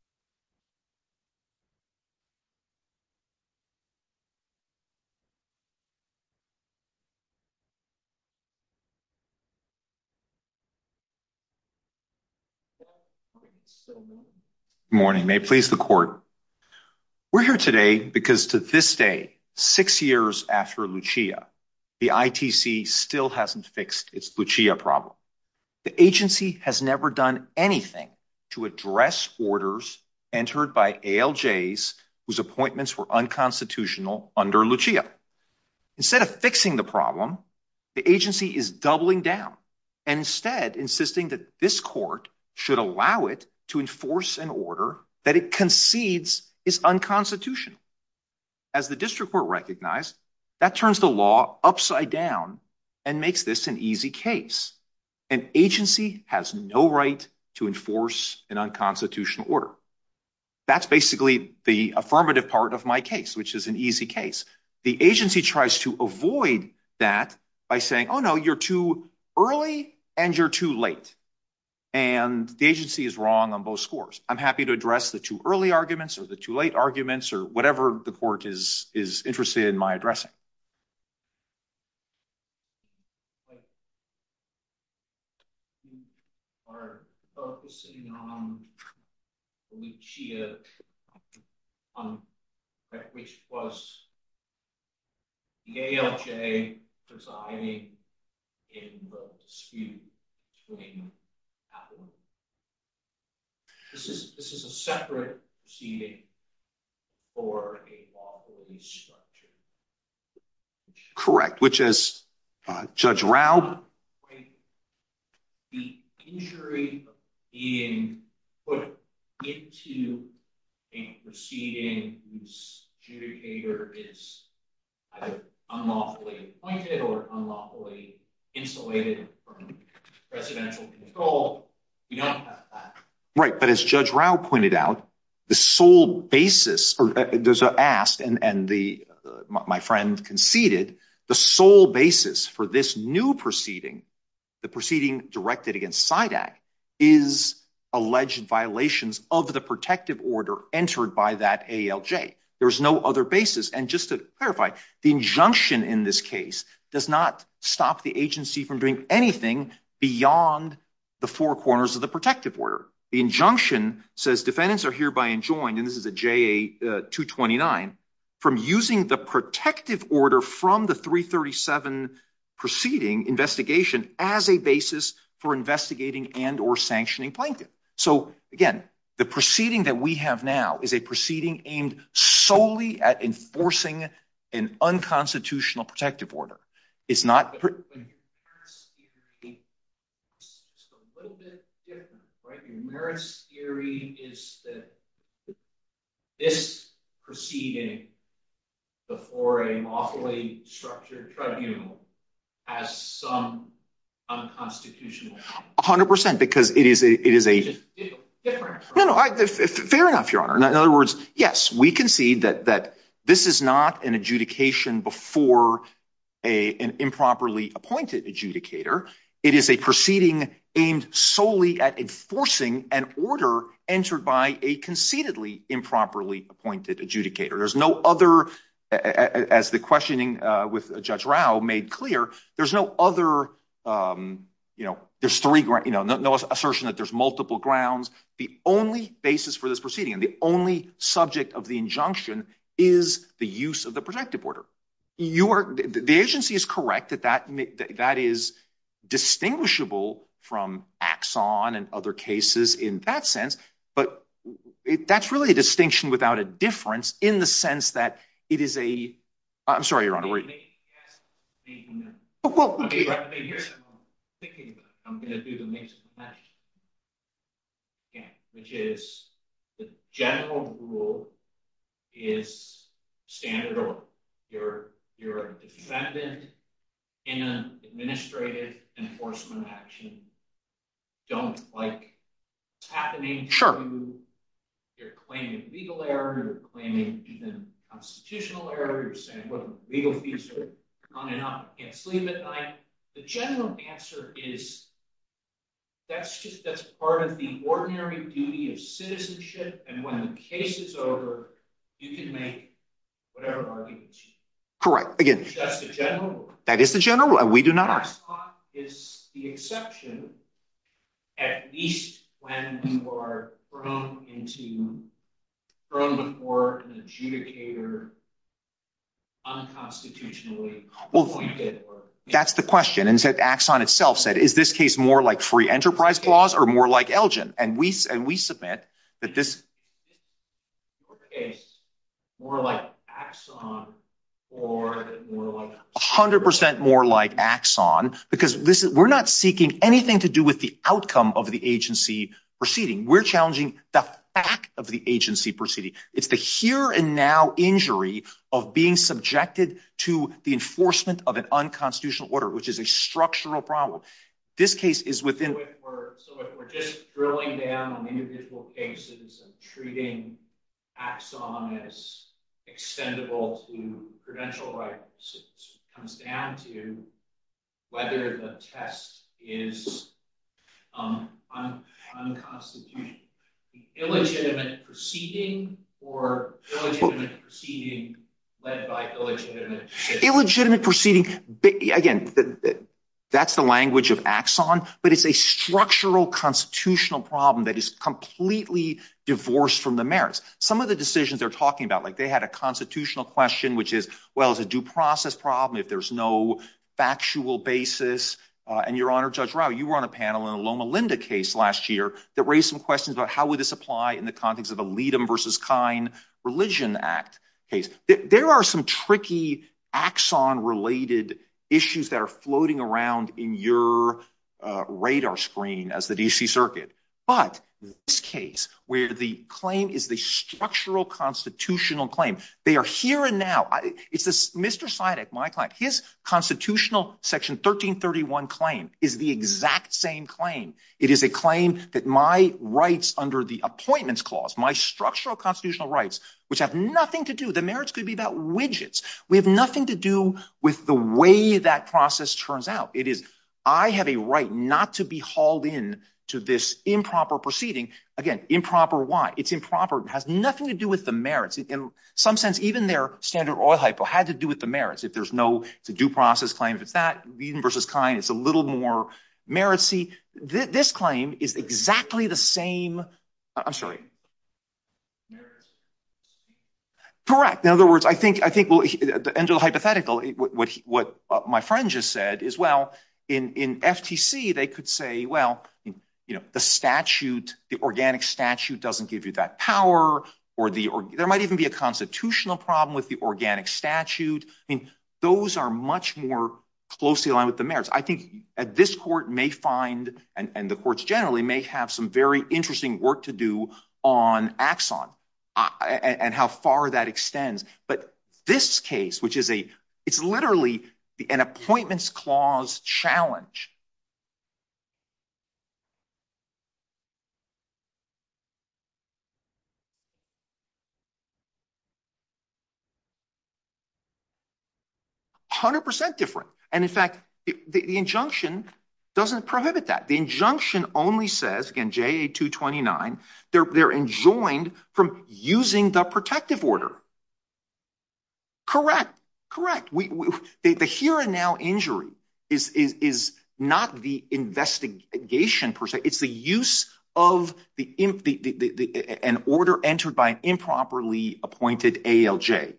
Good morning. May it please the court. We're here today because to this day, six years after Lucia, the I T C still hasn't fixed its Lucia problem. The agency has never done anything to address orders entered by A L Js whose appointments were unconstitutional under Lucia. Instead of fixing the problem, the agency is doubling down and instead insisting that this court should allow it to enforce an order that it concedes is unconstitutional. As the district court recognized, that turns the law upside down and makes this an easy case. An agency has no right to enforce an unconstitutional order. That's basically the affirmative part of my case, which is an easy case. The agency tries to avoid that by saying, oh, no, you're too early and you're too late. And the agency is wrong on both scores. I'm happy to address the too early arguments or the too late arguments or whatever the court is, is interested in my addressing. You are focusing on Lucia, on, which was the A L J presiding in the dispute between Apple. This is this is a separate proceeding for a lawfully structured. Correct, which is uh, Judge Rao. The injury of being put into a proceeding whose adjudicator is either unlawfully appointed or unlawfully insulated from presidential control. We don't have that. Right, but as Judge Rao pointed out, the sole basis, or uh, there's a asked, and, and the uh, my, my friend conceded, the sole basis for this new proceeding, the proceeding directed against S I D A C, is alleged violations of the protective order entered by that A L J. There's no other basis. And just to clarify, the injunction in this case does not stop the agency from doing anything beyond the four corners of the protective order. The injunction says defendants are hereby enjoined, and this is a J A uh, two twenty-nine, from using the protective order from the three thirty-seven proceeding investigation as a basis for investigating and or sanctioning plaintiff. So again, the proceeding that we have now is a proceeding aimed solely at enforcing an unconstitutional protective order. It's not. But, but your merits theory is just a little bit different, right? Your merits theory is that this proceeding before a lawfully structured tribunal has some unconstitutional. one hundred percent, because it is a, it is a different. No, no, I, f- f- fair enough, Your Honor. In other words, yes, we concede that that this is not an adjudication before a, an improperly appointed adjudicator. It is a proceeding aimed solely at enforcing an order entered by a concededly improperly appointed adjudicator. There's no other, as the questioning uh, with Judge Rao made clear, there's no other, um, you know, there's three, you know, no, no assertion that there's multiple grounds. The only basis for this proceeding and the only subject of the injunction is the use of the protective order. You are, the agency is correct that that, that is distinguishable from Axon and other cases in that sense, but it, that's really a distinction without a difference in the sense that it is a, I'm sorry, Your Honor. Well, I mean, I mean, here's what I'm thinking about. I'm going to do the mix and match again, which is the general rule is standard order. You're, you're a defendant in an administrative enforcement action don't like what's happening to Sure. you. You're claiming legal error, you're claiming even constitutional error, you're saying, look, legal fees are on and up, I can't sleep at night. The general answer is that's just, that's part of the ordinary duty of citizenship, and when the case is over, you can make whatever arguments you want. Correct. Again, that's the general rule. That is the general rule, and we do not argue. Axon is the exception, at least when you are thrown into, thrown before an adjudicator unconstitutionally appointed. Well, that's the question. And said Axon itself said, is this case more like free enterprise clause or more like Elgin? And we and we submit that this your case more like Axon or more like one hundred percent more like Axon, because this is, we're not seeking anything to do with the outcome of the agency proceeding. We're challenging the fact of the agency proceeding. It's the here and now injury of being subjected to the enforcement of an unconstitutional order, which is a structural problem. This case is within. So if we're, so if we're just drilling down on individual cases and treating Axon as extendable to prudential rights, it comes down to whether the test is um, un, unconstitutional. Illegitimate proceeding or illegitimate well, proceeding led by illegitimate decision? Illegitimate proceeding, again, the, the, that's the language of Axon, but it's a structural constitutional problem that is completely divorced from the merits. Some of the decisions they're talking about, like they had a constitutional question, which is, well, it's a due process problem if there's no factual basis. Uh, and Your Honor, Judge Rao, you were on a panel in a Loma Linda case last year that raised some questions about how would this apply in the context of a Leadham versus Kine Religion Act case. There, there are some tricky Axon-related issues that are floating around in your uh, radar screen as the D C Circuit. But this case, where the claim is the structural constitutional claim, they are here and now. I, it's this Mister Sidek, my client, his constitutional section thirteen thirty-one claim is the exact same claim. It is a claim that my rights under the Appointments Clause, my structural constitutional rights, which have nothing to do, the merits could be about widgets. We have nothing to do with the way that process turns out. It is, I have a right not to be hauled in to this improper proceeding. Again, improper why? It's improper. It has nothing to do with the merits. In some sense, even their Standard Oil hypo had to do with the merits. If there's no, it's a due process claim. If it's that, Leadham versus Kine, it's a little more meritsy. Th- this claim is exactly the same. I'm sorry. Correct. In other words, I think, I think, well, at the end of the hypothetical, what, what, what uh, my friend just said is, well, in, in F T C, they could say, well, you know, the statute, the organic statute doesn't give you that power, or the, or there might even be a constitutional problem with the organic statute. I mean, those are much more closely aligned with the merits. I think uh, this court may find, and, and the courts generally may have some very interesting work to do on Axon uh, and, and how far that extends. But this case, which is a, it's literally the, an Appointments Clause challenge. one hundred percent different. And in fact, the, the injunction doesn't prohibit that. The injunction only says, again, J A two twenty-nine, they're, they're enjoined from using the protective order. Correct. Correct. We, we the, the here and now injury is, is, is not the investigation per se. It's the use of the, the, the, the, the an order entered by an improperly appointed A L J.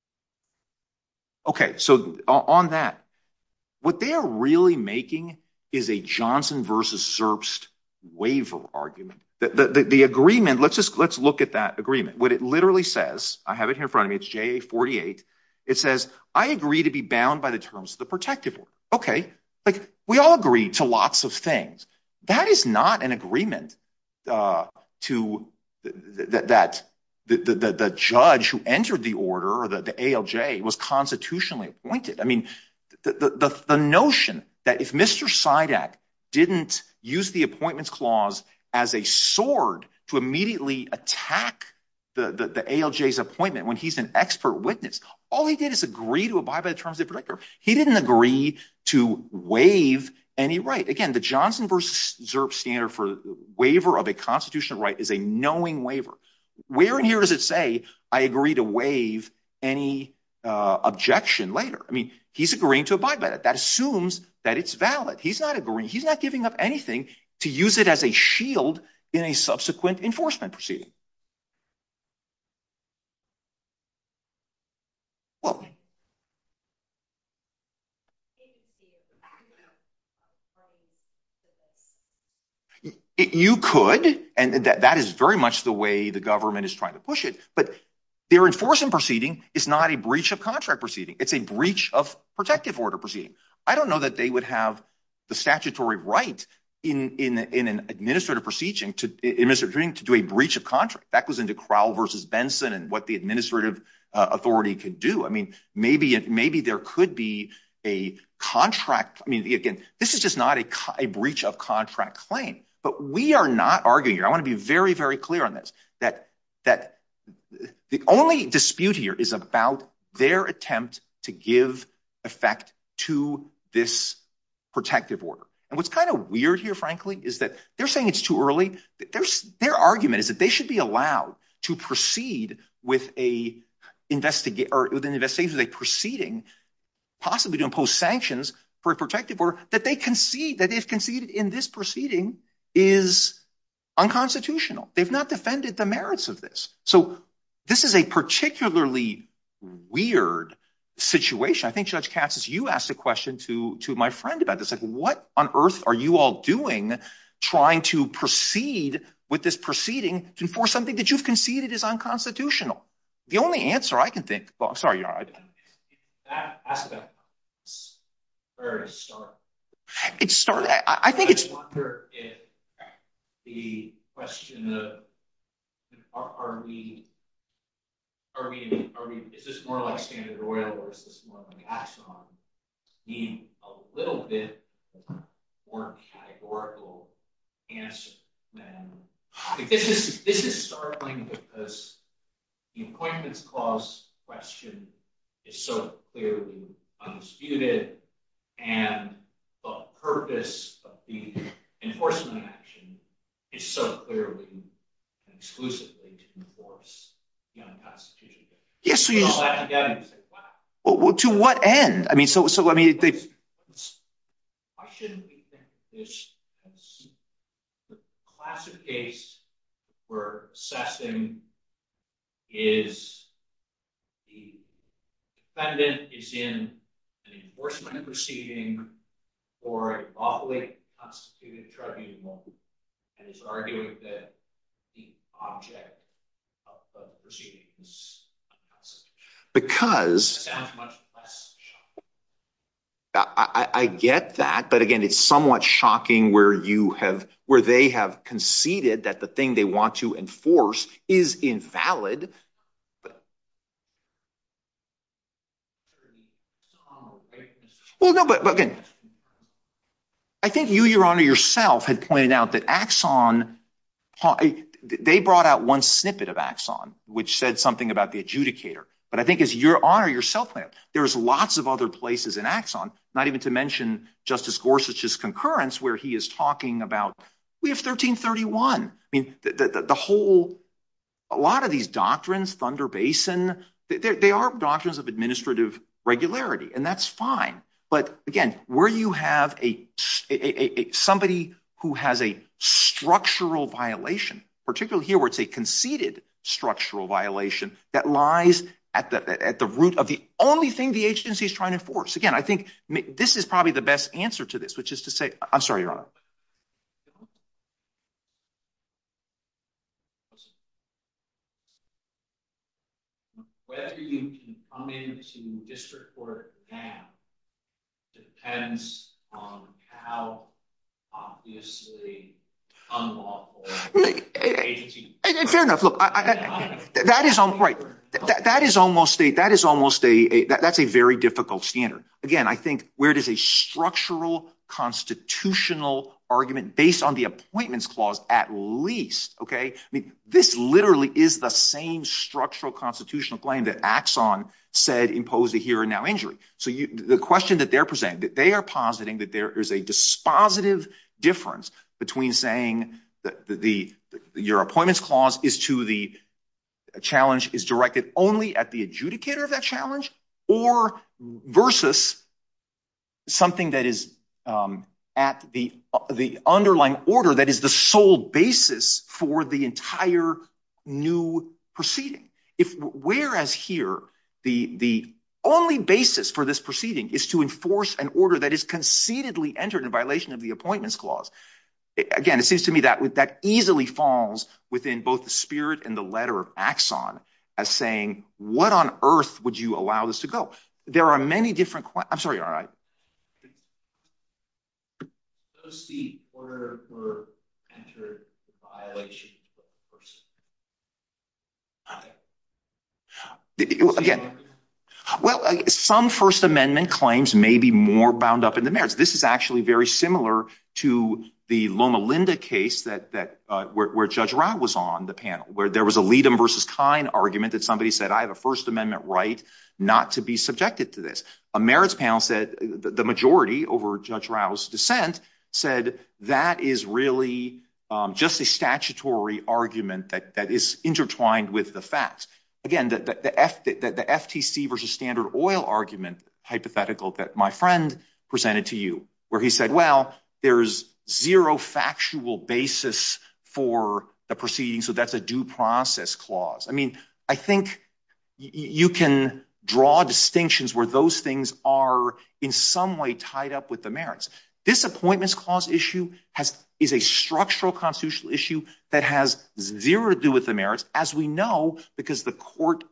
Okay, so on that, what they are really making is a Johnson versus Zerbst waiver argument. The, the, the, the agreement, let's just let's look at that agreement. What it literally says, I have it here in front of me, it's J A forty-eight. It says, I agree to be bound by the terms of the protective order. Okay, like we all agree to lots of things. That is not an agreement uh, to th- th- that. The, the, the judge who entered the order, or the, the A L J, was constitutionally appointed. I mean, the, the, the, the notion that if Mister Sidak didn't use the appointments clause as a sword to immediately attack the, the, the A L J's appointment when he's an expert witness, all he did is agree to abide by the terms of the protective order. He didn't agree to waive any right. Again, the Johnson versus Zerp standard for waiver of a constitutional right is a knowing waiver. Where in here does it say, I agree to waive any uh, objection later? I mean, he's agreeing to abide by that. That assumes that it's valid. He's not agreeing. He's not giving up anything to use it as a shield in a subsequent enforcement proceeding. Well, you could, and that, that is very much the way the government is trying to push it, but their enforcement proceeding is not a breach of contract proceeding. It's a breach of protective order proceeding. I don't know that they would have the statutory right in, in, in an administrative proceeding to, administrative to do a breach of contract. That goes into Crowell versus Benson and what the administrative uh, authority could do. I mean, maybe, maybe there could be a contract. I mean, again, this is just not a, a breach of contract claim. But we are not arguing here. I want to be very, very clear on this, that, that the only dispute here is about their attempt to give effect to this protective order. And what's kind of weird here, frankly, is that they're saying it's too early. There's, their argument is that they should be allowed to proceed with a investigate or with an investigation, with a proceeding, possibly to impose sanctions for a protective order that they concede, that they've conceded in this proceeding is unconstitutional. They've not defended the merits of this. So this is a particularly weird situation. I think, Judge Katz, you asked a question to, to my friend about this. Like, what on earth are you all doing trying to proceed with this proceeding to enforce something that you've conceded is unconstitutional? The only answer I can think, well, I'm sorry, Your Honor. That aspect is very stark. It started, I, I think it's... I wonder if the question of are, are we are we are we is this more like Standard Oil or is this more like Axon need a little bit more categorical answer than like this is this is startling because the appointments clause question is so clearly undisputed and the purpose of the enforcement action is so clearly and exclusively to enforce the unconstitutional. Yes, so you all that together and say, wow. Well, well, to what end? I mean, so, so I mean, they. Why shouldn't we think of this as the classic case we're assessing is the defendant is in an enforcement proceeding or a lawfully constituted tribunal and is arguing that the object of the proceeding is unconstitutional. Because that sounds much less shocking. I, I, I get that, but again, it's somewhat shocking where you have where they have conceded that the thing they want to enforce is invalid. But, well, no, but, but again. I think you, Your Honor, yourself had pointed out that Axon, they brought out one snippet of Axon, which said something about the adjudicator. But I think as Your Honor yourself pointed out, there's lots of other places in Axon, not even to mention Justice Gorsuch's concurrence, where he is talking about, we have thirteen thirty-one. I mean, the, the, the whole, a lot of these doctrines, Thunder Basin, they are doctrines of administrative regularity, and that's fine. But again, where you have a, a, a, a somebody who has a structural violation, particularly here where it's a conceded structural violation that lies at the at the root of the only thing the agency is trying to enforce. Again, I think this is probably the best answer to this, which is to say, I'm sorry, Your Honor. Whether you can come into district court now depends on how obviously unlawful agency. And fair enough. Look, I, I, that is on right. That, that is almost a, that is almost a, a that, that's a very difficult standard. Again, I think where it is a structural constitutional argument based on the appointments clause, at least, okay? I mean, this literally is the same structural constitutional claim that Axon said imposed a here and now injury. So you, the question that they're presenting, that they are positing that there is a dispositive difference between saying that the, the, the your appointments clause is to the challenge is directed only at the adjudicator of that challenge, or versus something that is um, at the the underlying order that is the sole basis for the entire new proceeding. If whereas here the the only basis for this proceeding is to enforce an order that is concededly entered in violation of the appointments clause. Again, it seems to me that that easily falls within both the spirit and the letter of Axon as saying, what on earth would you allow this to go? There are many different, I'm sorry, all right. Does the order were entered in violation of the person? Again, well, uh, some First Amendment claims may be more bound up in the merits. This is actually very similar to the Loma Linda case that that uh, where, where Judge Rao was on the panel, where there was a Leadham versus Kine argument that somebody said, I have a First Amendment right not to be subjected to this. A merits panel said, the, the majority over Judge Rao's dissent said that is really um, just a statutory argument that, that is intertwined with the facts. Again, the, the, the, F, the, the F T C versus Standard Oil argument, hypothetical, that my friend presented to you, where he said, well, there's zero factual basis for the proceeding, so that's a due process clause. I mean, I think y- you can draw distinctions where those things are in some way tied up with the merits. This appointments clause issue has is a structural constitutional issue that has zero to do with the merits, as we know, because the court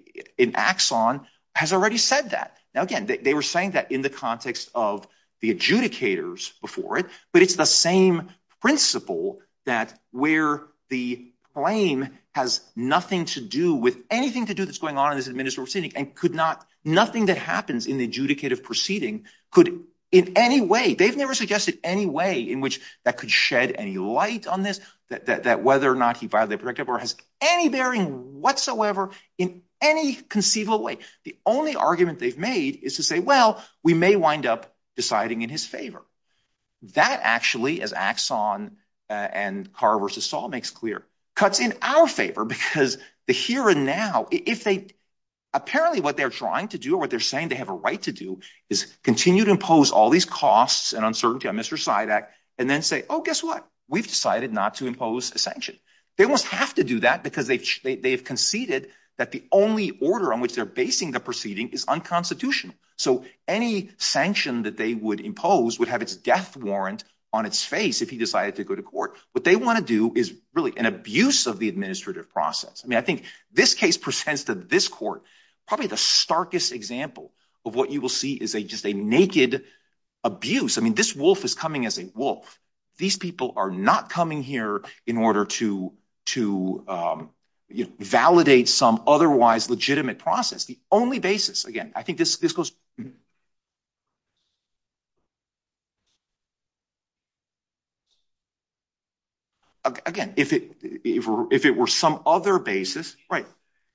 in Axon has already said that. Now, again, they, they were saying that in the context of the adjudicators before it, but it's the same principle that where the claim has nothing to do with anything to do that's going on in this administrative proceeding and could not, nothing that happens in the adjudicative proceeding could in any way, they've never suggested any way in which that could shed any light on this, that, that, that whether or not he violated the protective order has any bearing whatsoever in any conceivable way. The only argument they've made is to say, well, we may wind up deciding in his favor. That actually, as Axon uh, and Carr versus Saul makes clear, cuts in our favor, because the here and now, if they apparently what they're trying to do, or what they're saying they have a right to do, is continue to impose all these costs and uncertainty on Mister Sidak, and then say, oh, guess what? We've decided not to impose a sanction. They almost have to do that because they've, they, they've conceded that the only order on which they're basing the proceeding is unconstitutional. So any sanction that they would impose would have its death warrant on its face if he decided to go to court. What they want to do is really an abuse of the administrative process. I mean, I think this case presents to this court probably the starkest example of what you will see is a just a naked abuse. I mean, this wolf is coming as a wolf. These people are not coming here in order to, to um, you know, validate some otherwise legitimate process. The only basis, again, I think this, this goes... Again, if it, if, if it were some other basis, right.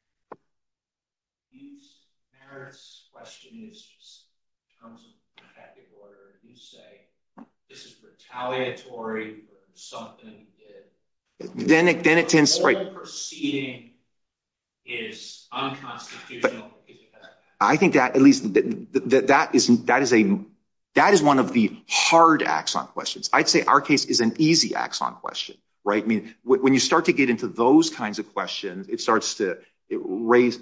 Merits question is just in terms of protective order. You say this is retaliatory for something he did. Then it, then it tends, the whole right. proceeding is unconstitutional. But I think that at least that, that, that is that is a that is one of the hard Axon questions. I'd say our case is an easy Axon question, right? I mean, when you start to get into those kinds of questions, it starts to raise.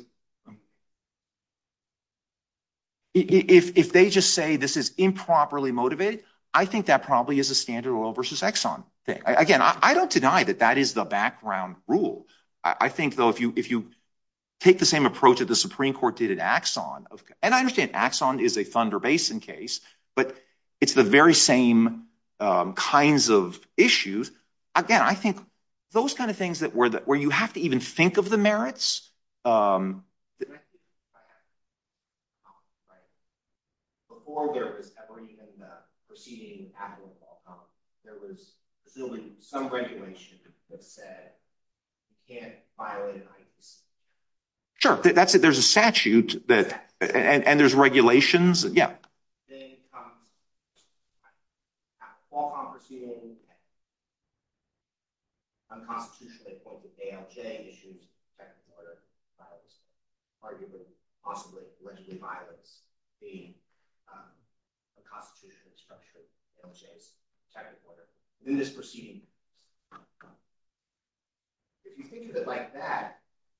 If if they just say this is improperly motivated, I think that probably is a Standard Oil versus Exxon thing. Again, I, I don't deny that that is the background rule. I, I think, though, if you if you take the same approach that the Supreme Court did in Axon, and I understand Axon is a Thunder Basin case, but it's the very same um, kinds of issues. Again, I think those kind of things that where the, where you have to even think of the merits. Um, Before there was ever even the proceeding after the Qualcomm, there was presumably some regulation that said you can't violate an I T C. Sure, that's it. There's a statute that, and, and there's regulations. Yeah. Then comes Qualcomm proceeding, unconstitutionally appointed A L J issues technical order violates, arguably, possibly, allegedly violates the um, unconstitutionally structured A L J's technical order. In this proceeding, if you think of it like that,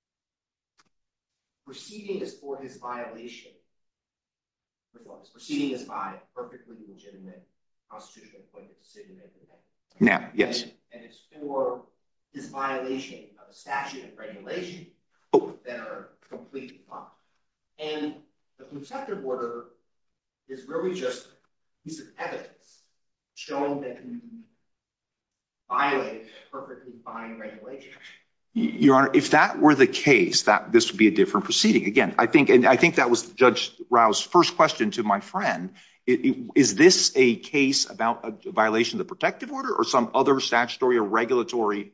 proceeding is for his violation. First of all, this proceeding is by a perfectly legitimate constitutionally appointed decision maker. Now, yes. And, and it's for his violation of a statute and regulation oh. that are completely fine. And the protective order is really just a piece of evidence showing that he violated a perfectly fine regulation. Your Honor, if that were the case, that this would be a different proceeding. Again, I think, and I think that was Judge Rao's first question to my friend. It, it, is this a case about a violation of the protective order or some other statutory or regulatory?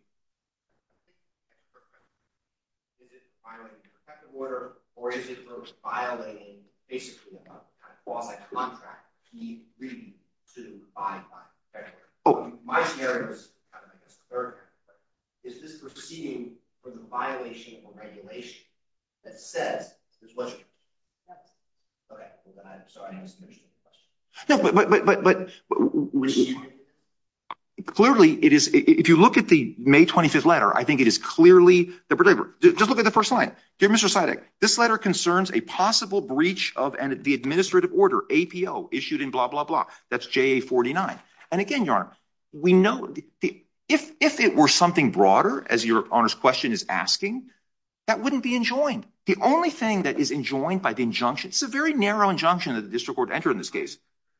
Is it violating the protective order, or is it for violating basically a kind of quasi-contract he agreed to abide by? Oh, um, my scenario is kind of, I guess, the third kind. Is this proceeding for the violation of a regulation that says there's what you're okay, well then I'm sorry, I misunderstood the no, question. but but but but, but Which you, clearly it is. If you look at the May twenty-fifth letter, I think it is clearly the protective. Just look at the first line. Dear Mister Sidek, this letter concerns a possible breach of an, the administrative order, A P O, issued in blah, blah, blah. That's J A forty-nine. And again, Your Honor, we know the, the If if it were something broader, as Your Honor's question is asking, that wouldn't be enjoined. The only thing that is enjoined by the injunction, it's a very narrow injunction that the district court entered in this case.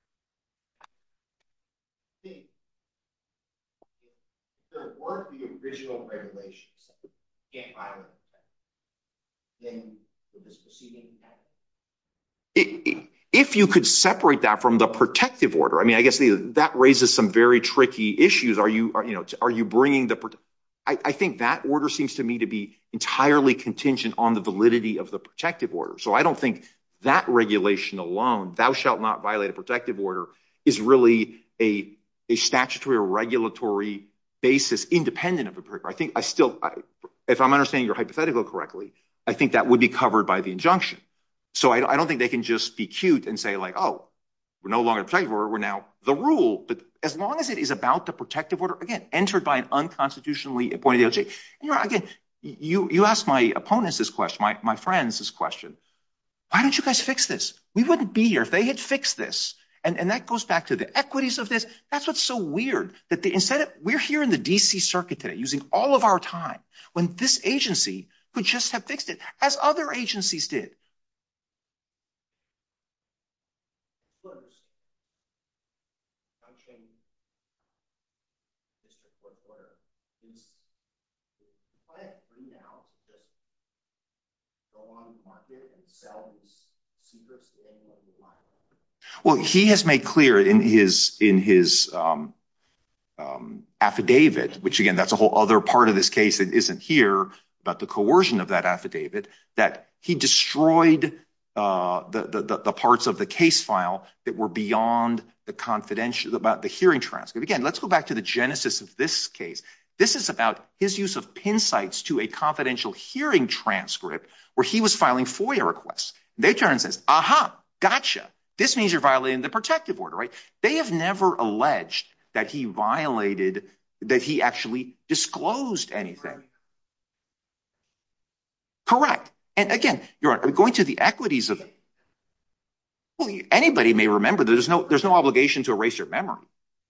if there weren't the original regulations that can't violate it, then would this proceeding happen? It, it, If you could separate that from the protective order, I mean, I guess the, that raises some very tricky issues. Are you, are, you know, are you bringing the? I, I think that order seems to me to be entirely contingent on the validity of the protective order. So I don't think that regulation alone, "Thou shalt not violate a protective order," is really a a statutory or regulatory basis independent of a. I think I still, I, if I'm understanding your hypothetical correctly, I think that would be covered by the injunction. So I, I don't think they can just be cute and say like, oh, we're no longer the protective order, we're now the rule. But as long as it is about the protective order, again, entered by an unconstitutionally appointed A L J. And you're, again, you, you asked my opponents this question, my, my friends this question. Why don't you guys fix this? We wouldn't be here if they had fixed this. And, and that goes back to the equities of this. That's what's so weird, that the, instead of, we're here in the D C circuit today using all of our time when this agency could just have fixed it, as other agencies did. Well, he has made clear in his in his um, um, affidavit, which again, that's a whole other part of this case that isn't here, about the coercion of that affidavit, that he destroyed uh, the, the the parts of the case file that were beyond the confidential, about the hearing transcript. Again, let's go back to the genesis of this case. This is about his use of pin sites to a confidential hearing transcript where he was filing FOIA requests. They turn and says, aha, gotcha. This means you're violating the protective order, right? They have never alleged that he violated, that he actually disclosed anything. Correct. And again, you're going to the equities of, well, anybody may remember that there's no, there's no obligation to erase your memory.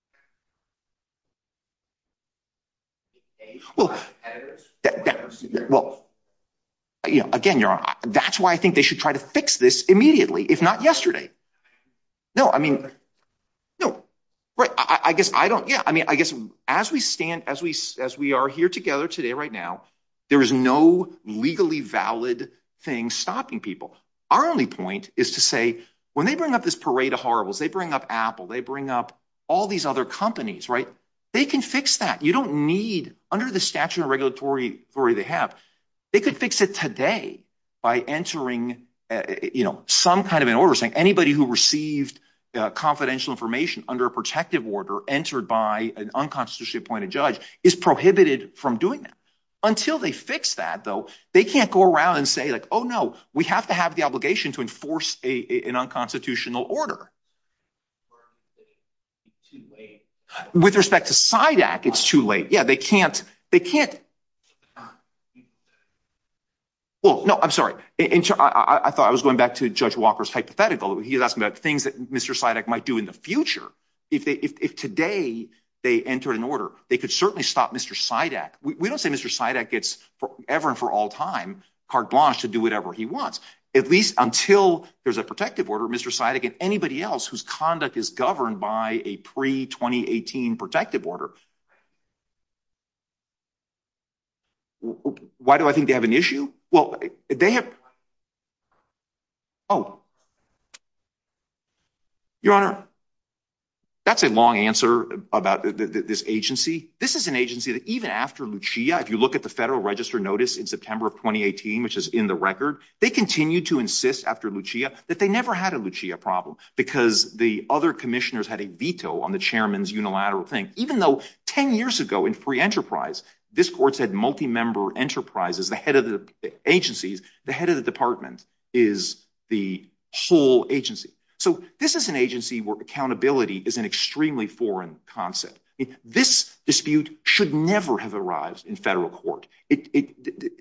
Well, that, that, well, you know, again, you're on, that's why I think they should try to fix this immediately, if not yesterday. No, I mean, no, right. I, I guess I don't. Yeah, I mean, I guess as we stand, as we as we are here together today, right now, there is no legally valid thing stopping people. Our only point is to say, when they bring up this parade of horribles, they bring up Apple, they bring up all these other companies, right? They can fix that. You don't need, under the statute and regulatory authority they have, they could fix it today by entering, uh, you know, some kind of an order saying anybody who received uh, confidential information under a protective order entered by an unconstitutionally appointed judge is prohibited from doing that. Until they fix that, though, they can't go around and say, like, oh, no, we have to have the obligation to enforce a, a, an unconstitutional order. Too late. With respect to S I D A C, it's too late. Yeah, they can't. They can't. Well, no, I'm sorry. In, in, I, I thought I was going back to Judge Walker's hypothetical. He was asking about things that Mister S I D A C might do in the future. If they, if, if today they entered an order, they could certainly stop Mister S I D A C. We, we don't say Mister S I D A C gets forever and for all time carte blanche to do whatever he wants. At least until there's a protective order, Mister S I D A C and anybody else whose conduct is governed by a pre twenty eighteen protective order. Why do I think they have an issue? Well, they have. Oh, Your Honor, that's a long answer about the, the, this agency. This is an agency that even after Lucia, if you look at the Federal Register notice in September of twenty eighteen, which is in the record, they continued to insist after Lucia that they never had a Lucia problem because the other commissioners had a veto on the chairman's unilateral thing, even though ten years ago in free enterprise, this court said multi-member enterprises, the head of the agencies, the head of the department is the whole agency. So this is an agency where accountability is an extremely foreign concept. I mean, this dispute should never have arrived in federal court. It, it, it,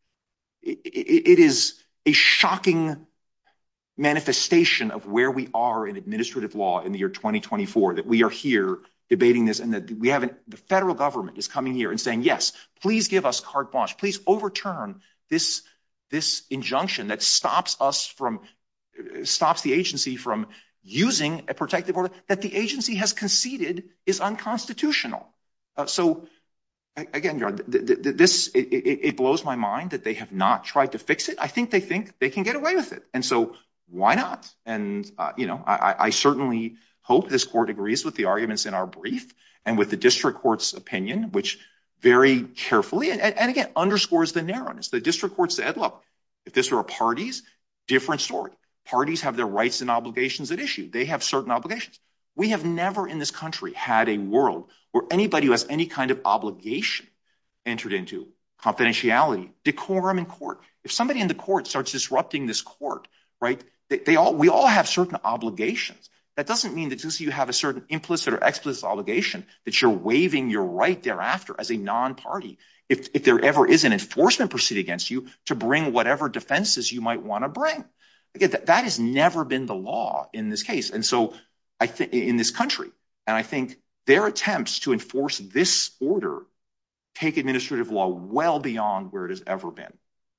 it, it is a shocking manifestation of where we are in administrative law in the year twenty twenty-four, that we are here debating this and that we haven't, the federal government is coming here and saying, yes, please give us carte blanche. Please overturn this, this injunction that stops us from stops the agency from using a protective order that the agency has conceded is unconstitutional. Uh, so, again, Your Honor, th th this it, it, it blows my mind that they have not tried to fix it. I think they think they can get away with it, and so why not? And uh, you know, I, I certainly hope this court agrees with the arguments in our brief and with the district court's opinion, which very carefully and, and again underscores the narrowness. The district court said, look, if this were a parties, different story. Parties have their rights and obligations at issue. They have certain obligations. We have never in this country had a world where anybody who has any kind of obligation entered into confidentiality, decorum in court. If somebody in the court starts disrupting this court, right, they, they all we all have certain obligations. That doesn't mean that just you have a certain implicit or explicit obligation that you're waiving your right thereafter as a non-party. If, if there ever is an enforcement proceeding against you to bring whatever defenses you might want to bring. Again, that, that has never been the law in this case. And so I think in this country, and I think their attempts to enforce this order take administrative law well beyond where it has ever been.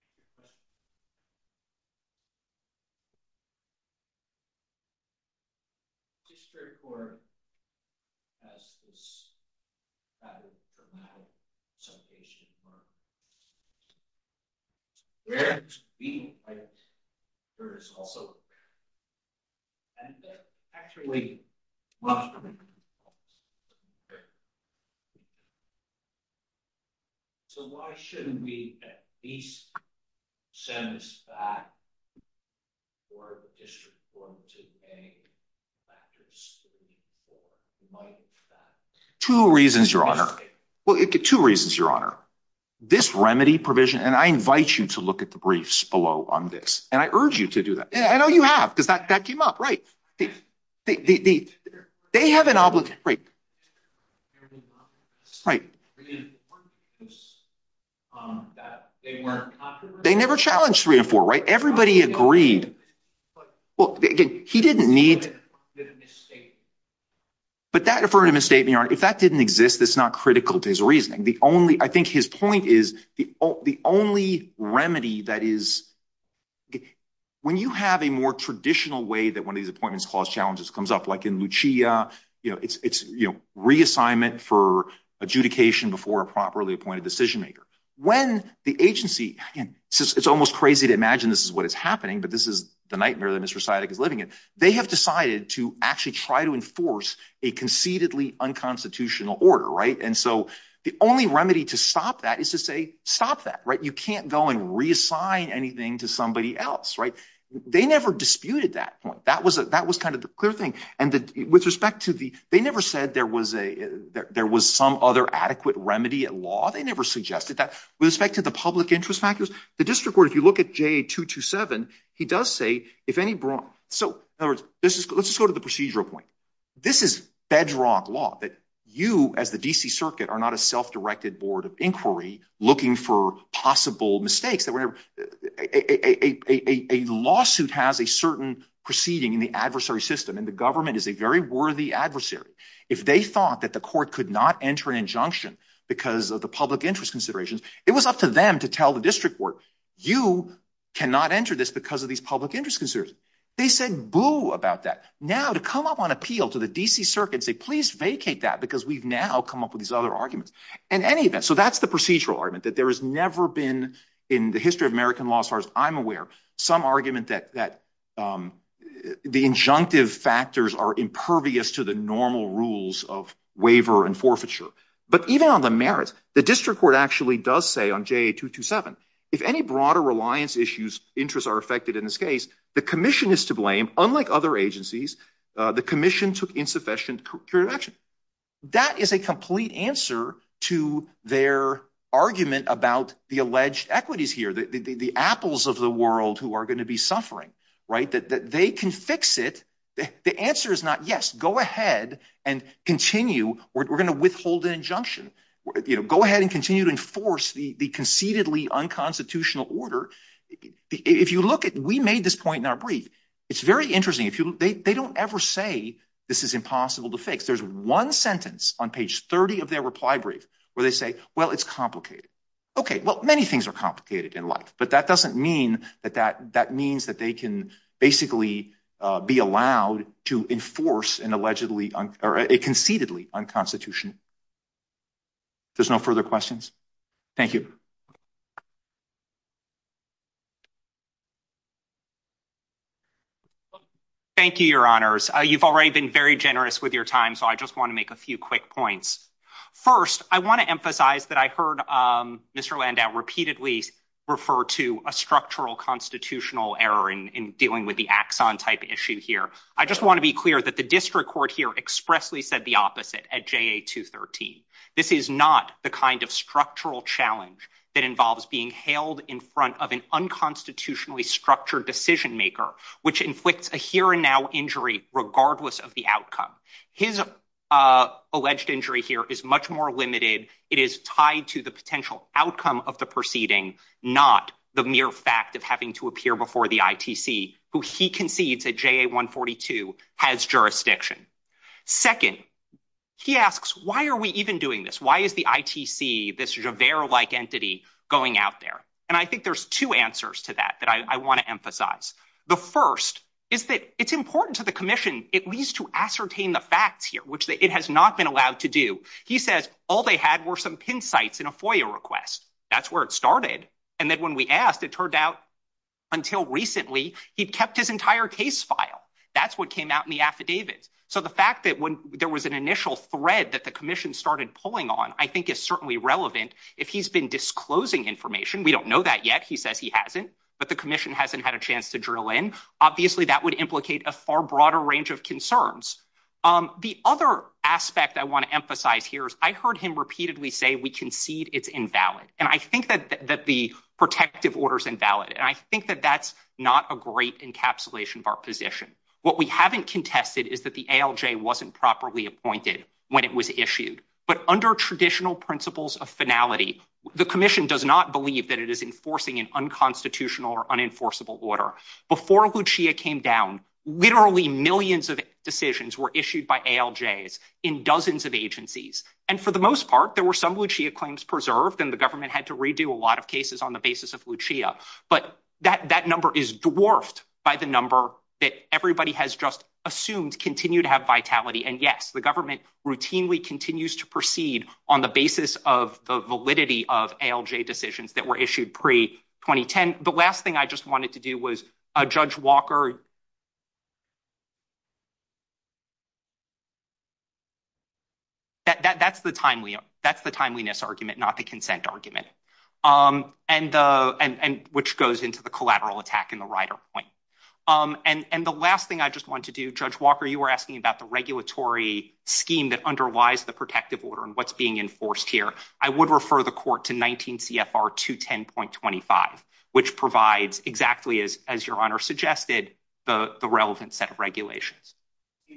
District court has this rather dramatic citation where we like there is also and actually much so why shouldn't we at least send this back for the district court to make factors three and four in light of that? Two reasons, Your Honor. Well, it, two reasons, Your Honor. This remedy provision, and I invite you to look at the briefs below on this, and I urge you to do that. And I know you have, because that, that came up, right? The, the, the, the, they have an obligation, right? Right. Um, that they weren't controversial. They never challenged three and four, right? Everybody agreed. Well, again, he didn't need. But that affirmative statement, Your Honor, if that didn't exist, that's not critical to his reasoning. The only, I think his point is the, the only remedy that is, when you have a more traditional way that one of these appointments clause challenges comes up, like in Lucia, you know, it's, it's, you know, reassignment for adjudication before a properly appointed decision maker. when the agency, again, it's, just, it's almost crazy to imagine this is what is happening, but this is the nightmare that Mister Sidek is living in. They have decided to actually try to enforce a conceitedly unconstitutional order, right? And so the only remedy to stop that is to say, stop that, right? You can't go and reassign anything to somebody else, right? They never disputed that point. That was a, that was kind of the clear thing. And the, with respect to the, they never said there was a there, there was some other adequate remedy at law. They never suggested that. With respect to the public interest factors, the district court, if you look at J A two twenty-seven, he does say if any broad. So in other words, this is let's just go to the procedural point. This is bedrock law that you, as the D C Circuit, are not a self-directed board of inquiry looking for possible mistakes. That were a, a, a, a lawsuit has a certain proceeding in the adversary system, and the government is a very worthy adversary. If they thought that the court could not enter an injunction because of the public interest considerations, it was up to them to tell the district court, you cannot enter this because of these public interest considerations. They said boo about that. Now to come up on appeal to the D C Circuit and say, please vacate that because we've now come up with these other arguments. In any event, so that's the procedural argument, that there has never been in the history of American law, as far as I'm aware, some argument that that um, the injunctive factors are impervious to the normal rules of waiver and forfeiture. But even on the merits, the district court actually does say on J A two twenty-seven, if any broader reliance issues, interests are affected in this case, the commission is to blame. Unlike other agencies, uh, the commission took insufficient curative action. That is a complete answer to their argument about the alleged equities here, the, the, the apples of the world who are going to be suffering, right? That, that they can fix it. The, the answer is not yes, go ahead and continue. We're, we're going to withhold an injunction. You know, go ahead and continue to enforce the, the conceitedly unconstitutional order. If you look at, we made this point in our brief. It's very interesting. If you, they, they don't ever say this is impossible to fix. There's one sentence on page thirty of their reply brief where they say, well, it's complicated. Okay, well, many things are complicated in life, but that doesn't mean that that, that means that they can basically uh, be allowed to enforce an allegedly un, or a conceitedly unconstitutional. There's no further questions. Thank you. Thank you, Your Honors. Uh, you've already been very generous with your time, so I just want to make a few quick points. First, I want to emphasize that I heard um, Mister Landau repeatedly refer to a structural constitutional error in, in dealing with the Axon type issue here. I just want to be clear that the district court here expressly said the opposite at J A two thirteen. This is not the kind of structural challenge that involves being held in front of an unconstitutionally structured decision maker, which inflicts a here and now injury regardless of the outcome. His uh, alleged injury here is much more limited. It is tied to the potential outcome of the proceeding, not the mere fact of having to appear before the I T C, who he concedes at J A one forty-two has jurisdiction. Second, he asks, why are we even doing this? Why is the I T C, this Javert-like entity, going out there? And I think there's two answers to that that I, I want to emphasize. The first is that it's important to the commission at least to ascertain the facts here, which it has not been allowed to do. He says all they had were some pin sites in a FOIA request. That's where it started. And then when we asked, it turned out until recently, he'd kept his entire case file. That's what came out in the affidavits. So the fact that when there was an initial thread that the commission started pulling on, I think is certainly relevant. If he's been disclosing information, we don't know that yet. He says he hasn't, but the commission hasn't had a chance to drill in. Obviously, that would implicate a far broader range of concerns. Um, the other aspect I want to emphasize here is I heard him repeatedly say we concede it's invalid. And I think that, that the protective order is invalid. And I think that that's not a great encapsulation of our position. What we haven't contested is that the A L J wasn't properly appointed when it was issued. But under traditional principles of finality, the commission does not believe that it is enforcing an unconstitutional or unenforceable order. Before Lucia came down, literally millions of decisions were issued by A L Js in dozens of agencies. And for the most part, there were some Lucia claims preserved, and the government had to redo a lot of cases on the basis of Lucia. But that, that number is dwarfed by the number that everybody has just assumed continue to have vitality. And yes, the government routinely continues to proceed on the basis of the validity of A L J decisions that were issued pre twenty ten. The last thing I just wanted to do was uh, Judge Walker. That, that, that's the timely, that's the timeliness argument, not the consent argument. Um, and the and, and which goes into the collateral attack in the Ryder point. Um, and, and the last thing I just want to do, Judge Walker, you were asking about the regulatory scheme that underlies the protective order and what's being enforced here. I would refer the court to nineteen C F R two ten point twenty-five, which provides exactly as, as Your Honor suggested, the, the relevant set of regulations. The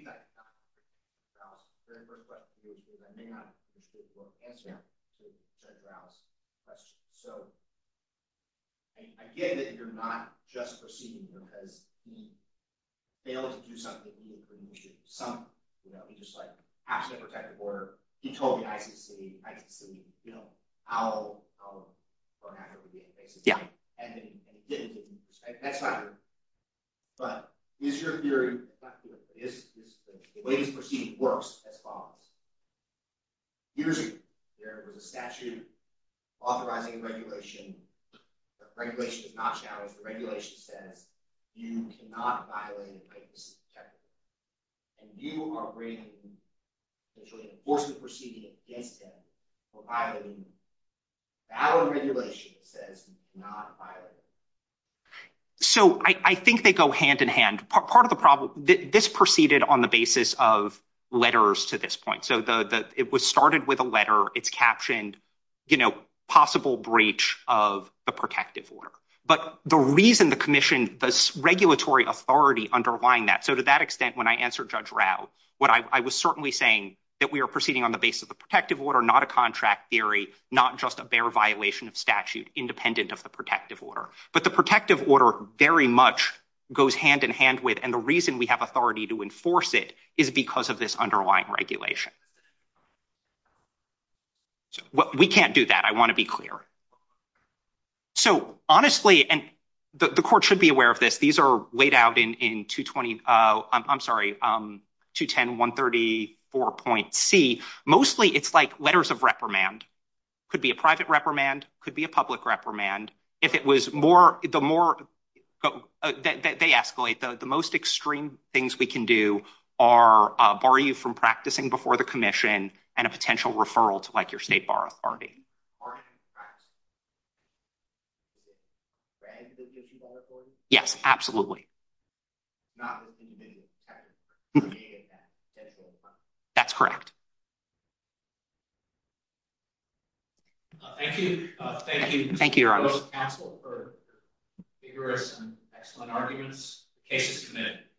very first question to you is because I may not understand your answer to Judge Rao's question. So I, I get that you're not just proceeding because he failed to do something he couldn't do. Some, you know, he just like absent a protective order. He told the I C C, I C C, you know, I'll, I'll run after the basically. Yeah. And then and he didn't give you. That's not your. But is your theory? Not theory, but is is the, the way this proceeding works as follows? Years ago, there was a statute authorizing a regulation. The regulation is not challenged. The regulation says you cannot violate an I P C protective order. And you are bringing essentially an enforcement proceeding against him for violating valid regulation that says you cannot violate it. So I, I think they go hand in hand. Part, part of the problem, th- this proceeded on the basis of letters to this point. So the, the it was started with a letter. It's captioned, you know, possible breach of the protective order. But the reason the commission, the regulatory authority underlying that, so to that extent, when I answered Judge Rao, what I, I was certainly saying that we are proceeding on the basis of the protective order, not a contract theory, not just a bare violation of statute, independent of the protective order. But the protective order very much goes hand in hand with, and the reason we have authority to enforce it is because of this underlying regulation. So well, we can't do that. I want to be clear. So honestly, and the, the court should be aware of this, these are laid out in, in two twenty, uh, I'm, I'm sorry, um, two ten, one thirty-four point C. Mostly it's like letters of reprimand. Could be a private reprimand, could be a public reprimand. If it was more, the more, uh, they, they escalate. The, the most extreme things we can do are uh, bar you from practicing before the commission and a potential referral to like your state bar authority. Yes, absolutely. Not with individual. That's correct. Uh, thank you. Uh, thank you. Thank you, Your Honor. Counsel for vigorous and excellent arguments. The case is committed.